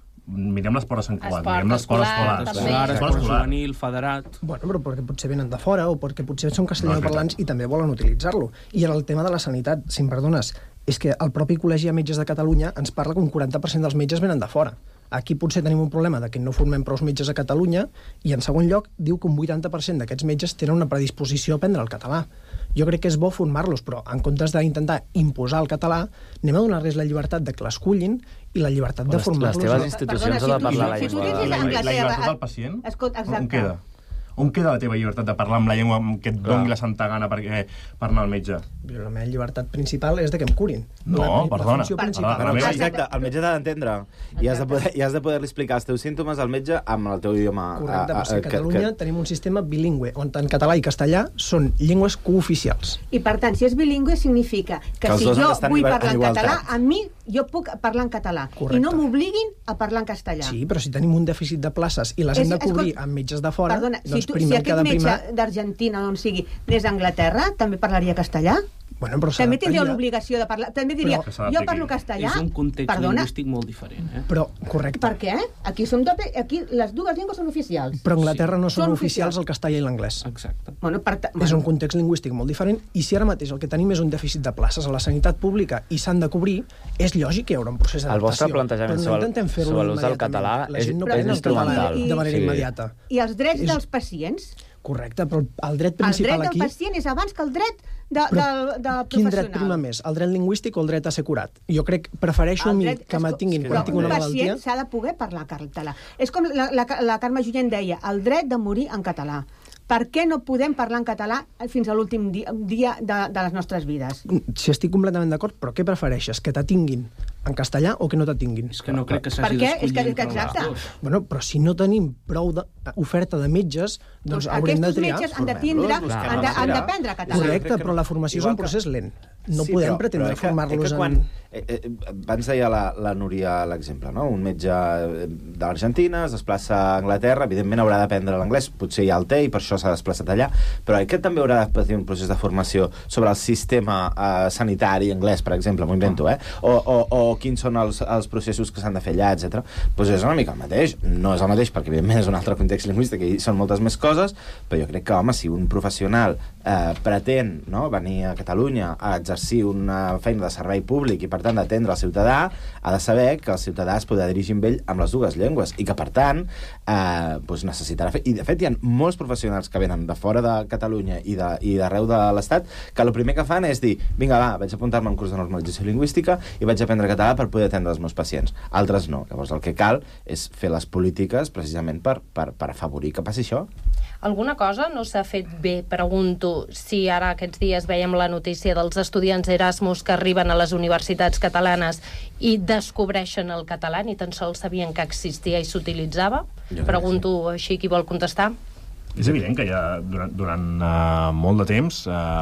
Y: Mirem l'esport a Sant Cugat, mirem l'esport escolar.
W: Esport juvenil, federat...
B: Bueno, però perquè potser venen de fora o perquè potser són castellanoparlants i també volen utilitzar-lo. I en el tema de la sanitat, si em perdones, és que el propi Col·legi de Metges de Catalunya ens parla que un 40% dels metges venen de fora. Aquí potser tenim un problema de que no formem prou metges a Catalunya, i en segon lloc diu que un 80% d'aquests metges tenen una predisposició a aprendre el català. Jo crec que és bo formar-los, però en comptes d'intentar imposar el català, anem a donar-los la llibertat de que l'escullin i la llibertat de formar-los.
C: Les teves institucions han de parlar la llengua.
Y: La llibertat del pacient? On queda? On queda la teva llibertat de parlar amb la llengua que et doni la santa gana per anar al metge?
B: La meva llibertat principal és de que em curin.
Y: No, perdona.
X: Exacte, el metge t'ha d'entendre i has de poder-li explicar els teus símptomes al metge amb el teu idioma.
B: Correcte, però a Catalunya tenim un sistema bilingüe, on tant català i castellà són llengües cooficials.
V: I per tant, si és bilingüe significa que si jo vull parlar en català, a mi jo puc parlar en català. I no m'obliguin a parlar en castellà.
B: Sí, però si tenim un dèficit de places i les hem de cobrir amb metges de fora, doncs
V: si aquest metge d'Argentina, on sigui, des d'Anglaterra, també parlaria castellà?
B: Bueno, però
V: també tindria l'obligació de parlar. També diria, jo parlo castellà.
W: És un context lingüístic molt diferent.
B: Però, correcte.
V: Per què? Aquí les dues llengües són oficials.
B: Però a Anglaterra no són oficials el castellà i l'anglès.
W: Exacte.
B: És un context lingüístic molt diferent, i si ara mateix el que tenim és un dèficit de places a la sanitat pública i s'han de cobrir, és lògic que hi haurà un procés d'adaptació.
C: El vostre plantejament sobre l'ús del català és instrumental.
B: De manera immediata.
V: I els drets dels pacients?
B: Correcte, però el dret principal aquí...
V: El dret del pacient és abans que el dret del professional.
B: Quin dret prima més, el dret lingüístic o el dret a ser curat? Jo prefereixo a mi que m'atinguin quan tinc una malaltia...
V: Un pacient s'ha de poder parlar català. És com la Carme Junyent deia, el dret de morir en català. Per què no podem parlar en català fins a l'últim dia de les nostres vides?
B: Si estic completament d'acord, però què prefereixes? Que t'atinguin en castellà o que no te tinguin.
W: És que no crec que s'hagi d'escollir entre les dues.
B: Bueno, però si no tenim prou oferta de metges, doncs haurem de triar.
V: Aquests metges han de tindre, han d'aprendre català.
B: Correcte, però la formació és un procés lent. No podem pretendre formar-los en...
X: Abans deia la Núria l'exemple, no? Un metge de l'Argentina es desplaça a Anglaterra, evidentment haurà d'aprendre l'anglès, potser ja el té i per això s'ha desplaçat allà, però aquest també haurà de patir un procés de formació sobre el sistema sanitari anglès, per exemple, m'ho invento, o quins són els processos que s'han de fer allà, etc. Doncs és una mica el mateix. No és el mateix perquè, evidentment, és un altre context lingüístic i són moltes més coses, però jo crec que, home, si un professional pretén venir a Catalunya a exercir una feina de servei públic i, per tant, d'atendre el ciutadà, ha de saber que el ciutadà es podrà dirigir amb ell amb les dues llengües i que, per tant, necessitarà fer... I, de fet, hi ha molts professionals que venen de fora de Catalunya i d'arreu de l'Estat que el primer que fan és dir, vinga, va, vaig apuntar-me a un curs de normalització lingüística i vaig aprendre català per poder atendre els meus pacients. Altres no. Llavors, el que cal és fer les polítiques precisament per afavorir que passi això.
T: Alguna cosa no s'ha fet bé? Pregunto si ara aquests dies veiem la notícia dels estudiants Erasmus que arriben a les universitats catalanes i descobreixen el català, ni tan sols sabien que existia i s'utilitzava. Pregunto així qui vol contestar.
Y: És evident que ja durant molt de temps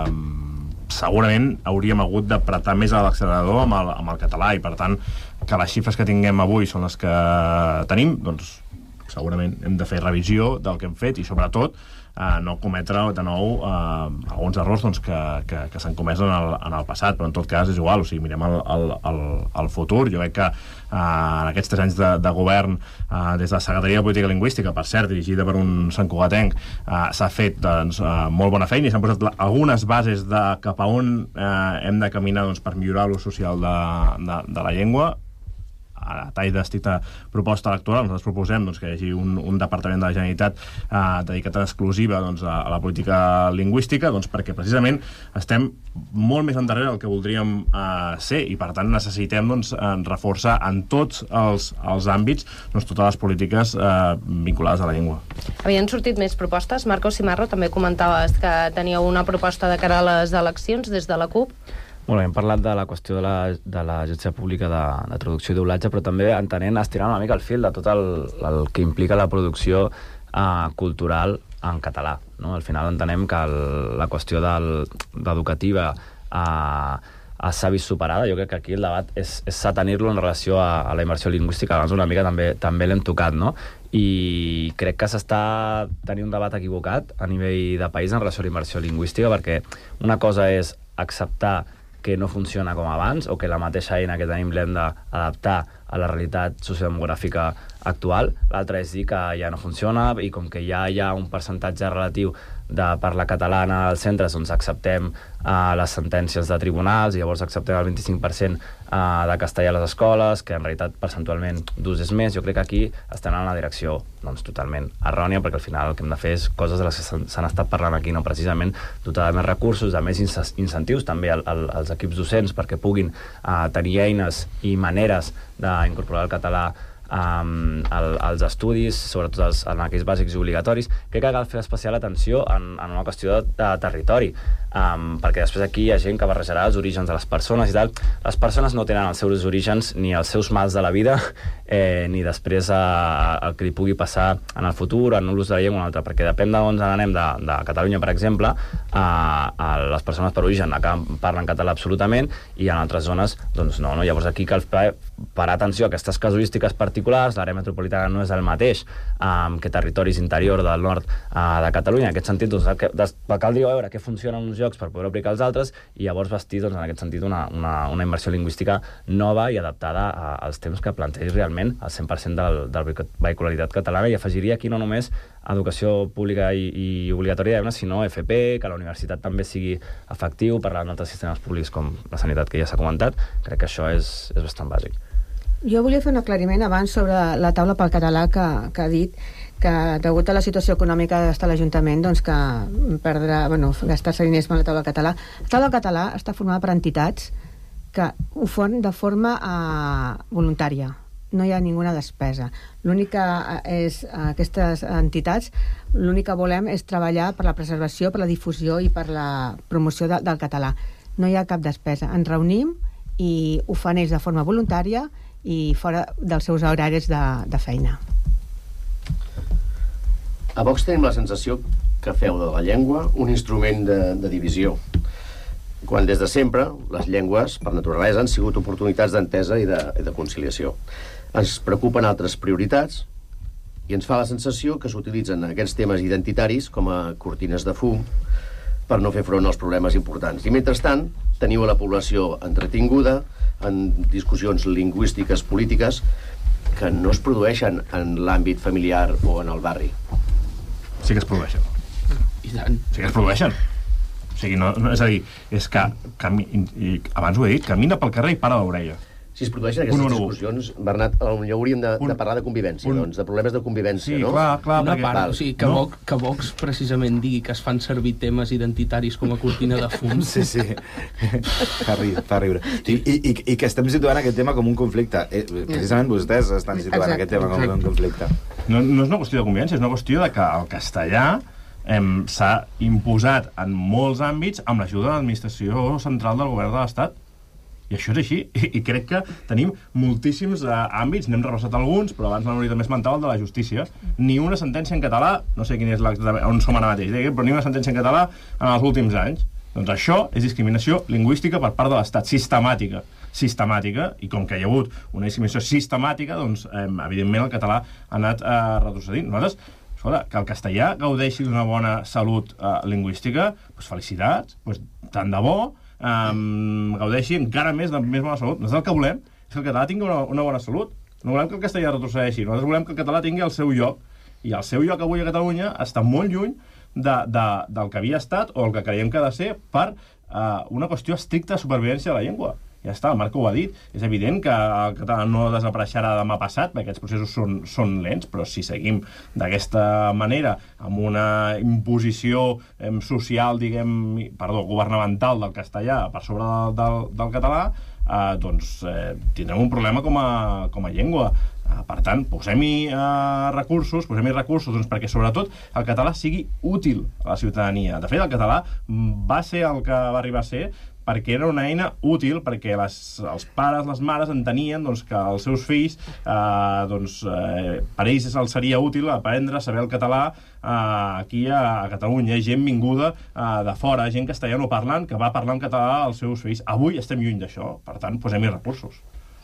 Y: segurament hauríem hagut d'apretar més a l'accelerador amb el català i, per tant, que les xifres que tinguem avui són les que tenim, doncs segurament hem de fer revisió del que hem fet i, sobretot, no cometre de nou alguns errors que s'han comès en el passat, però en tot cas és igual, o sigui, mirem el futur. Jo crec que en aquests 3 anys de govern des de la Secretaria de Política Lingüística, per cert, dirigida per un santcugatenc, s'ha fet molt bona feina i s'han posat algunes bases de cap a on hem de caminar per millorar l'ús social de la llengua. A tall d'estricta proposta electoral, nosaltres proposem que hi hagi un departament de la Generalitat dedicat en exclusiva a la política lingüística, perquè precisament estem molt més endarrere del que voldríem ser i, per tant, necessitem reforçar en tots els àmbits totes les polítiques vinculades a la llengua.
T: Havien sortit més propostes. Marco Cimarro, també comentaves que teníeu una proposta de cara a les eleccions des de la CUP.
C: Molt bé, hem parlat de la qüestió de l'agència pública de traducció i doblatge, però també estirant una mica el fil de tot el que implica la producció cultural en català. Al final entenem que la qüestió educativa s'ha vist superada. Jo crec que aquí el debat és tenir-lo en relació a la immersió lingüística. Abans una mica també l'hem tocat, no? I crec que s'està tenint un debat equivocat a nivell de país en relació a la immersió lingüística, perquè una cosa és acceptar que no funciona com abans o que la mateixa eina que tenim l'hem d'adaptar a la realitat sociodemogràfica actual. L'altre és dir que ja no funciona i com que ja hi ha un percentatge relatiu de parla catalana als centres, doncs acceptem les sentències de tribunals i llavors acceptem el 25% de castellà a les escoles, que en realitat percentualment d'ús és més. Jo crec que aquí estem en la direcció totalment errònia, perquè al final el que hem de fer és coses de les que s'han estat parlant aquí, no precisament dotar de més recursos, de més incentius també als equips docents perquè puguin tenir eines i maneres d'incorporar el català als estudis, sobretot en aquells bàsics i obligatoris. Crec que cal fer especial atenció en una qüestió de territori, perquè després aquí hi ha gent que barrejarà els orígens de les persones i tal. Les persones no tenen els seus orígens ni els seus mals de la vida, ni després el que li pugui passar en el futur, en l'ús de la llengua o un altre, perquè depèn d'on anem, de Catalunya, per exemple, les persones per origen parlen català absolutament i en altres zones, doncs no. Llavors aquí cal parar atenció a aquestes casuístiques particulars. L'àrea metropolitana no és el mateix que territoris interior del nord de Catalunya. En aquest sentit, doncs, cal dir, a veure què funciona en uns llocs per poder aplicar als altres i llavors bastir, doncs, en aquest sentit, una immersió lingüística nova i adaptada als temps que plantegi realment el 100% de la vehicularitat catalana, i afegiria aquí no només educació pública i obligatòria, sinó FP, que la universitat també sigui efectiu, parlant d'altres sistemes públics com la sanitat, que ja s'ha comentat. Crec que això és bastant bàsic.
V: Jo volia fer un aclariment abans sobre la taula pel català que ha dit que degut a la situació econòmica d'estar a l'Ajuntament, doncs que gastar-se diners amb la taula del català. La taula del català està formada per entitats que ho fan de forma voluntària. No hi ha ninguna despesa. L'únic que és aquestes entitats, l'únic que volem és treballar per la preservació, per la difusió i per la promoció del català. No hi ha cap despesa. Ens reunim i ho fan ells de forma voluntària i fora dels seus horaris de feina.
D: A Vox tenim la sensació que feu de la llengua un instrument de divisió, quan des de sempre les llengües, per naturalesa, han sigut oportunitats d'entesa i de conciliació. Ens preocupen altres prioritats i ens fa la sensació que s'utilitzen aquests temes identitaris com a cortines de fum per no fer front als problemes importants. I mentrestant, teniu a la població entretinguda en discussions lingüístiques polítiques que no es produeixen en l'àmbit familiar o en el barri.
Y: Sí que es produeixen.
W: I tant.
Y: Sí que es produeixen. O sigui, no, és a dir, és que abans ho he dit, camina pel carrer i para l'orella.
D: Si es produeixen aquestes discussions, Bernat, potser hauríem de parlar de convivència, doncs, de problemes de convivència, no?
W: Sí, clar, una part, o sigui, que Vox precisament digui que es fan servir temes identitaris com a cortina de fum.
X: Sí, fa riure. I que estem situant aquest tema com un conflicte. Precisament vostès estan situant aquest tema com un conflicte.
Y: No és una qüestió de convivència, és una qüestió de que el castellà s'ha imposat en molts àmbits amb l'ajuda de l'administració central del govern de l'Estat. I això és així, i crec que tenim moltíssims àmbits, n'hem repassat alguns, però abans l'Anori també esmentava el de la justícia. Ni una sentència en català, no sé quin és on som ara mateix, però ni una sentència en català en els últims anys. Doncs això és discriminació lingüística per part de l'Estat, sistemàtica, i com que hi ha hagut una discriminació sistemàtica, doncs, evidentment, el català ha anat retrocedint. Nosaltres, escolta, que el castellà gaudeixi d'una bona salut lingüística, doncs felicitats, tant de bo, gaudeixi encara més de més bona salut. Nosaltres el que volem és que el català tingui una bona salut. No volem que el castellà retrocedeixi. Nosaltres volem que el català tingui el seu lloc. I el seu lloc avui a Catalunya està molt lluny del que havia estat o el que creiem que ha de ser per una qüestió estricta de supervivència de la llengua. Ja està, el Marc ho ha dit. És evident que el català no desapareixerà demà passat, perquè aquests processos són lents, però si seguim d'aquesta manera, amb una imposició social, governamental del castellà per sobre del català, doncs tindrem un problema com a llengua. Per tant, posem-hi recursos doncs, perquè sobretot el català sigui útil a la ciutadania. De fet, el català va ser el que va arribar a ser perquè era una eina útil, perquè els pares, les mares entenien doncs, que els seus fills, per ells els seria útil aprendre a saber el català aquí a Catalunya. Hi ha gent vinguda de fora, gent castellanoparlant que va parlar en català als seus fills. Avui estem lluny d'això, per tant, posem-hi recursos.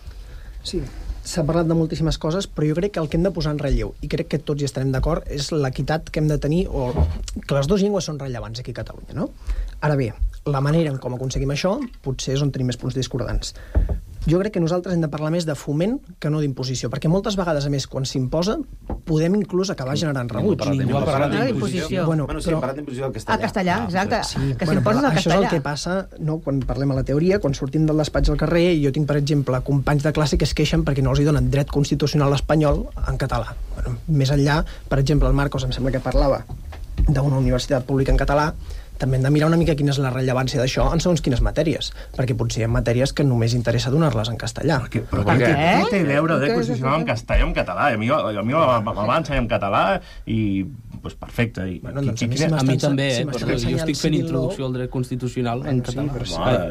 B: Sí, s'ha parlat de moltíssimes coses, però jo crec que el que hem de posar en relleu, i crec que tots hi estarem d'acord, és l'equitat que hem de tenir, o que les dues llengües són rellevants aquí a Catalunya, no? Ara bé, la manera en com aconseguim això potser és on tenim més punts discordants. Jo crec que nosaltres hem de parlar més de foment que no d'imposició, perquè moltes vegades, a més, quan s'imposa, podem inclús acabar generant rebuig.
W: Ningú ha parlat d'imposició.
X: Bueno, sí, hem parlat d'imposició del castellà.
V: El castellà, exacte.
B: Sí,
V: que s'imposes el castellà.
B: Això és el que passa, no, quan parlem a la teoria, quan sortim del despatx al carrer, i jo tinc, per exemple, companys de classe que es queixen perquè no els hi donen dret constitucional espanyol en català. Bueno, més enllà, per exemple, el Marcos em sembla que parlava d'una universitat pública en català, també hem de mirar una mica quina és la rellevància d'això en segons quines matèries, perquè potser hi ha matèries que només interessa donar-les en castellà.
Y: Però què té a veure dret constitucional en castellà o en català? A mi me'l va ensenyar en català i perfecte.
W: A mi també, però jo estic fent introducció al dret constitucional en català.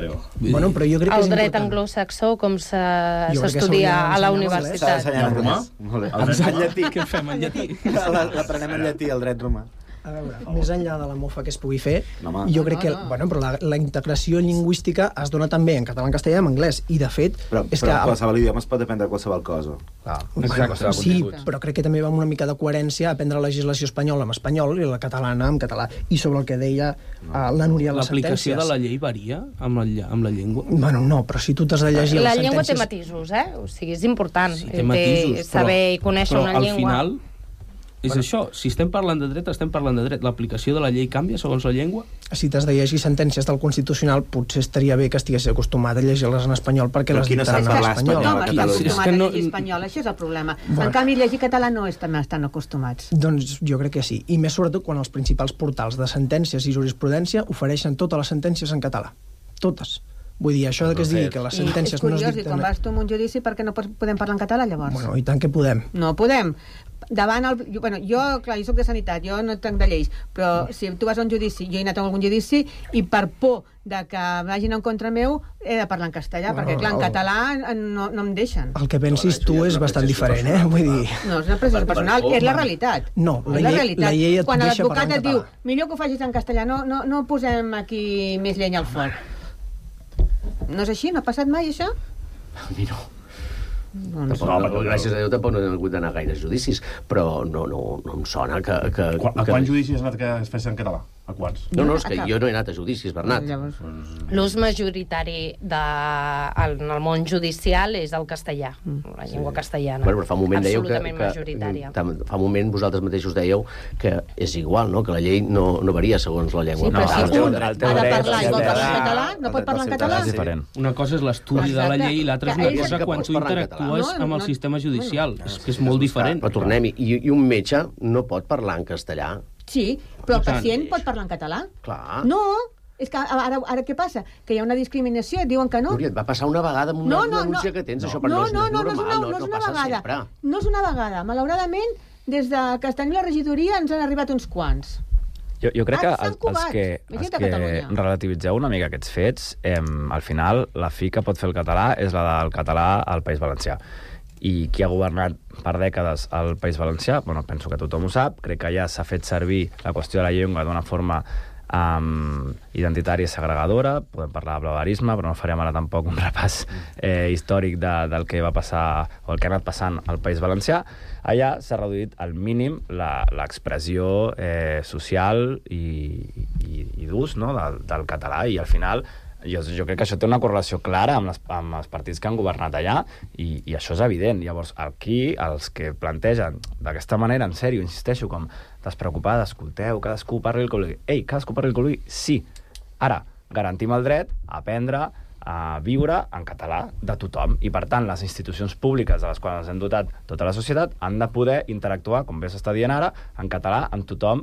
T: El dret anglosaxó, com s'estudia a la universitat.
X: S'ha d'ensenyar en romà?
W: En llatí, què fem en llatí?
X: L'aprenem en llatí, el dret romà.
B: A veure, més enllà de la mofa que es pugui fer, jo crec que però la integració lingüística es dona també en català, en castellà i en anglès, i de fet...
X: Però qualsevol idioma es pot aprendre qualsevol cosa.
B: Sí, però crec que també va amb una mica de coherència aprendre la legislació espanyola en espanyol i la catalana en català. I sobre el que deia la Núria a les sentències...
W: L'aplicació de la llei varia amb la llengua?
B: Bueno, no, però si tu t'has de llegir les sentències...
T: La llengua té matisos, O sigui, és important
W: saber
T: i conèixer una llengua.
W: Però al final... És això, si estem parlant de dret, estem parlant de dret. L'aplicació de la llei canvia segons la llengua?
B: Si t'has de llegir sentències del Constitucional, potser estaria bé que estigués acostumat a llegir-les en espanyol perquè les dictaran en espanyol.
V: No, aquí acostumat a llegir espanyol, això és el problema. En canvi, llegir català no estan acostumats.
B: Doncs jo crec que sí. I més sobretot quan els principals portals de sentències i jurisprudència ofereixen totes les sentències en català. Totes. Vull dir, això que es digui que les sentències no es
V: dicten... És curiós,
B: dicten...
V: quan vas tu en un judici, per què no podem parlar en català, llavors?
B: Bueno, i tant que podem.
V: No podem. Davant el... Jo, clar, jo soc de sanitat, jo no tenc de lleis, però si tu vas a un judici, jo he anat a algun judici, i per por de que vagin en contra meu, he de parlar en castellà, perquè, clar, en català no em deixen.
B: El que pensis tu és bastant diferent, Vull dir...
V: No, és una precisió personal, és la realitat.
B: No, la llei et
V: quan
B: deixa parlar en
V: l'advocat et diu,
B: català.
V: millor que ho facis en castellà, no posem aquí més llenya al foc. No és així? No ha passat mai, això?
D: Mira. Gràcies a Déu tampoc no he hagut d'anar a gaires judicis, però no em sona que...
Y: A quants judicis has anat que es fes en català? A quants?
D: No, és que jo no he anat a judicis, Bernat.
T: L'ús majoritari en el món judicial és el castellà, la llengua castellana.
D: Bueno, però fa un moment dèieu
T: absolutament majoritària.
D: Fa un moment vosaltres mateixos dèieu que és igual, no? Que la llei no varia segons la llengua.
V: Sí, però si un ha de parlar i vol parlar en català, no pot parlar en català?
C: És diferent.
W: Una cosa és l'estudi de la llei i l'altra és una cosa quan tu interactues amb el sistema judicial. És que és molt diferent.
D: Però tornem-hi. I un metge no pot parlar en castellà?
V: Sí, però el pacient pot parlar en català?
D: Clar.
V: No, és que ara què passa? Que hi ha una discriminació, et diuen que no.
D: Núria, et va passar una vegada amb una denúncia que tens, això per no és normal, no passa sempre.
V: No és una vegada. Malauradament, des que tenim la regidoria ens han arribat uns quants.
C: Jo crec que els que relativitzeu una mica aquests fets, al final la fi que pot fer el català és la del català al País Valencià. I qui ha governat per dècades al País Valencià, bueno, penso que tothom ho sap, crec que ja s'ha fet servir la qüestió de la llengua d'una forma identitària i segregadora, podem parlar de blaverisme, però no farem ara tampoc un repàs històric del que va passar o el que ha anat passant al País Valencià. Allà s'ha reduït al mínim l'expressió social i d'ús del català, i al final jo crec que això té una correlació clara amb els partits que han governat allà, i això és evident. Llavors, aquí, els que plantegen d'aquesta manera, en sèrio, insisteixo, com despreocupada, escolteu, cadascú parli el que vulgui. Ei, cadascú parli el que vulgui, sí. Ara, garantim el dret a aprendre a viure en català de tothom, i per tant les institucions públiques de les quals ens hem dotat tota la societat han de poder interactuar, com bé s'està dient ara, en català amb tothom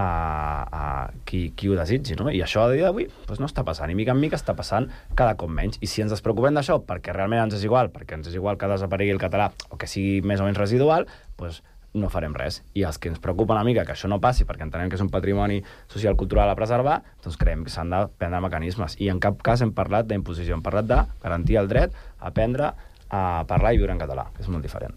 C: qui ho desitgi, no? I això a dia d'avui no està passant, i mica en mica està passant cada cop menys, i si ens despreocupem d'això perquè realment ens és igual, perquè ens és igual que desaparegui el català o que sigui més o menys residual, doncs no farem res. I els que ens preocupa una mica que això no passi, perquè entenem que és un patrimoni social-cultural a preservar, doncs creiem que s'han de prendre mecanismes. I en cap cas hem parlat d'imposició, hem parlat de garantir el dret a aprendre a parlar i viure en català, que és molt diferent.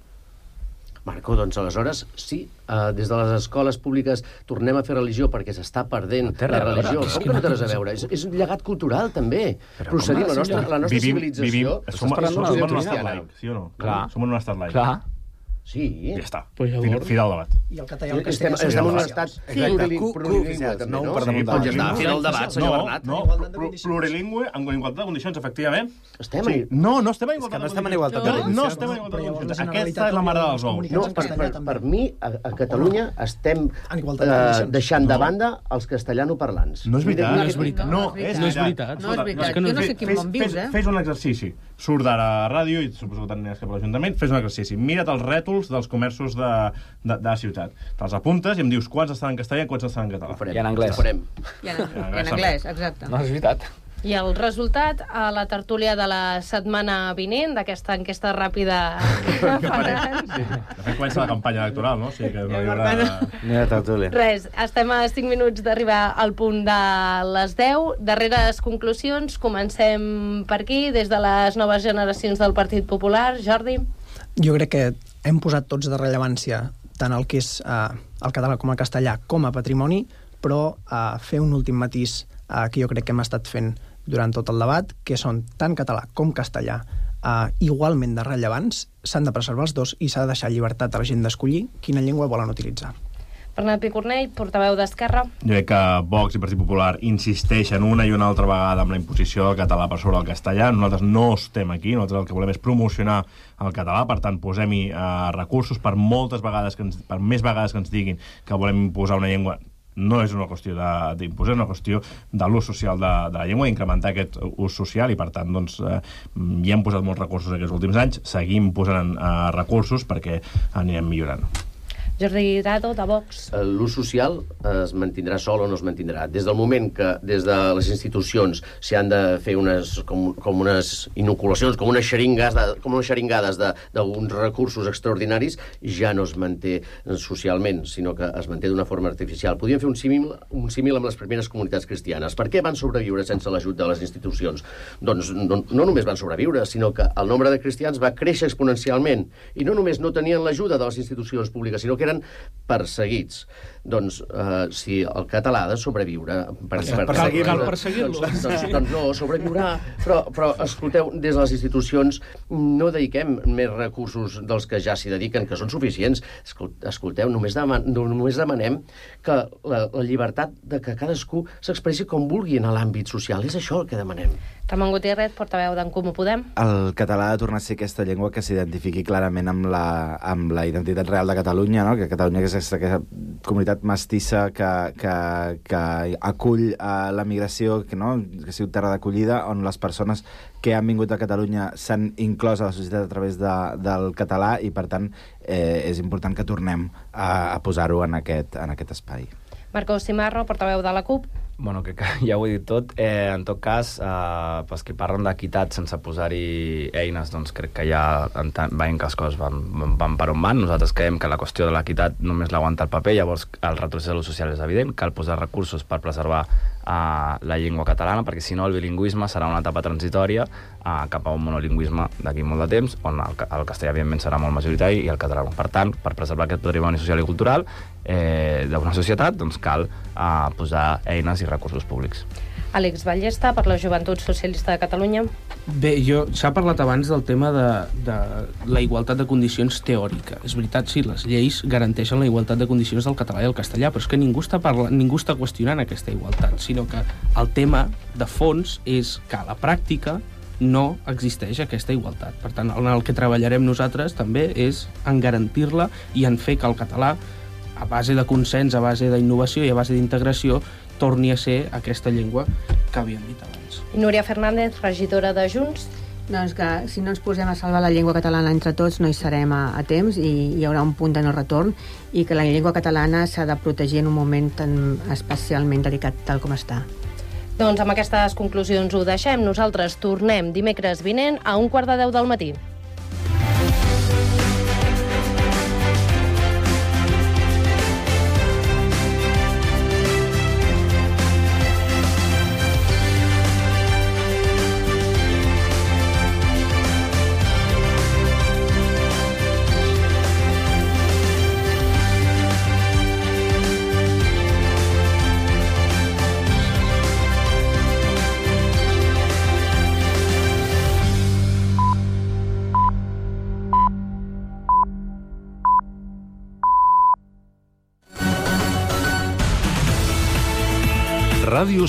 D: Marco, doncs aleshores, sí, des de les escoles públiques tornem a fer religió perquè s'està perdent la religió. Com que no té res a veure? És un llegat cultural, també. Procedim, la nostra civilització...
Y: Som en un estat laic, sí o no? Som en un estat laic.
C: Clar.
D: Sí.
Y: Ja està. Fi del debat.
B: I el català i el castellà
D: estem en un estat plurilingüe, també, no? Doncs ja està, fi del debat, senyor Bernat.
Y: No, plurilingüe, amb igualtat de condicions, efectivament.
D: Estem en...
Y: No estem en igualtat de condicions.
K: No estem en igualtat de condicions.
Y: No estem en igualtat de condicions. Aquesta és la mare dels ous.
D: No, per mi, a Catalunya estem deixant de banda els castellanoparlants.
Y: No és veritat.
V: No és veritat.
W: No és veritat.
V: Jo no sé quin món vius,
Y: Fes un exercici. Surt d'ara a ràdio, i suposo que t'aniràs cap a l'Ajuntament, fes un exercici. Mira't els rètols dels comerços de la ciutat. Te'ls apuntes i em dius quants estan en castellà i quants estan en català.
C: I en anglès.
V: I en anglès, exacte.
C: No, és veritat.
T: I el resultat a la tertúlia de la setmana vinent, d'aquesta enquesta ràpida que faran.
Y: Sí. De fet, comença la campanya electoral, no? O sigui que no hi haurà...
C: tertúlia.
T: Res, estem a 5 minuts d'arribar al punt de les 10. Darreres conclusions, comencem per aquí, des de les noves generacions del Partit Popular. Jordi?
B: Jo crec que hem posat tots de rellevància tant el que és el català com el castellà com a patrimoni, però fer un últim matís que jo crec que hem estat fent durant tot el debat, que són tant català com castellà igualment de rellevants, s'han de preservar els dos i s'ha de deixar llibertat a la gent d'escollir quina llengua volen utilitzar.
T: Bernat Picornell, portaveu d'Esquerra.
Y: Jo crec que Vox i Partit Popular insisteixen una i una altra vegada amb la imposició del català per sobre el castellà. Nosaltres no estem aquí, nosaltres el que volem és promocionar el català, per tant posem-hi recursos per més vegades que ens diguin que volem imposar una llengua. No és una qüestió d'imposar, és una qüestió de l'ús social de la llengua, incrementar aquest ús social, i per tant doncs, hi hem posat molts recursos aquests últims anys, seguim posant recursos perquè anirem millorant.
T: Jordi Grado, de Vox.
D: L'ús social es mantindrà sol o no es mantindrà. Des del moment que des de les institucions s'hi han de fer com unes inoculacions, com unes xeringades d'uns recursos extraordinaris, ja no es manté socialment, sinó que es manté d'una forma artificial. Podríem fer un símil amb les primeres comunitats cristianes. Per què van sobreviure sense l'ajut de les institucions? Doncs no només van sobreviure, sinó que el nombre de cristians va créixer exponencialment. I no només no tenien l'ajuda de les institucions públiques, sinó que eren perseguits. Doncs si el català ha de sobreviure...
W: Cal perseguir-lo.
D: Doncs no, sobreviurà. Però escolteu, des de les institucions no dediquem més recursos dels que ja s'hi dediquen, que són suficients. Escolteu, només demanem que la llibertat de que cadascú s'expressi com vulgui en l'àmbit social. És això el que demanem.
T: Ramon Gutiérrez, portaveu d'en Comú Podem.
X: El català ha de tornar a ser aquesta llengua que s'identifiqui clarament amb la identitat real de Catalunya, no? Que Catalunya és aquesta comunitat mestissa que acull la migració, que ha sigut terra d'acollida, on les persones que han vingut a Catalunya s'han inclòs a la societat a través del català i, per tant, és important que tornem a posar-ho en aquest espai.
T: Marcos Cimarro, portaveu de la CUP.
C: Bueno, que ja ho he dit tot. En tot cas, pels que parlen d'equitat sense posar-hi eines, doncs crec que ja veiem que les coses van per on van. Nosaltres creiem que la qüestió de l'equitat només l'aguanta el paper, llavors el retrocés de l'ús social és evident, cal posar recursos per preservar la llengua catalana, perquè si no el bilingüisme serà una etapa transitòria cap a un monolingüisme d'aquí molt de temps, on el castellà evidentment serà molt majoritari i el català. Per tant, per preservar aquest patrimoni social i cultural d'una societat, doncs cal posar eines i recursos públics.
T: Àlex Ballesta, per la Joventut Socialista de Catalunya.
W: Bé, s'ha parlat abans del tema de la igualtat de condicions teòrica. És veritat, sí, les lleis garanteixen la igualtat de condicions del català i el castellà, però és que ningú està qüestionant aquesta igualtat, sinó que el tema de fons és que a la pràctica no existeix aquesta igualtat. Per tant, el que treballarem nosaltres també és en garantir-la i en fer que el català, a base de consens, a base d'innovació i a base d'integració, torni a ser aquesta llengua que havíem dit abans.
T: I Núria Fernández, regidora de Junts.
V: Doncs que si no ens posem a salvar la llengua catalana entre tots no hi serem a temps i hi haurà un punt de no retorn i que la llengua catalana s'ha de protegir en un moment tan especialment dedicat tal com està.
T: Doncs amb aquestes conclusions ho deixem. Nosaltres tornem dimecres vinent a 9:15 del matí.
Q: Ràdio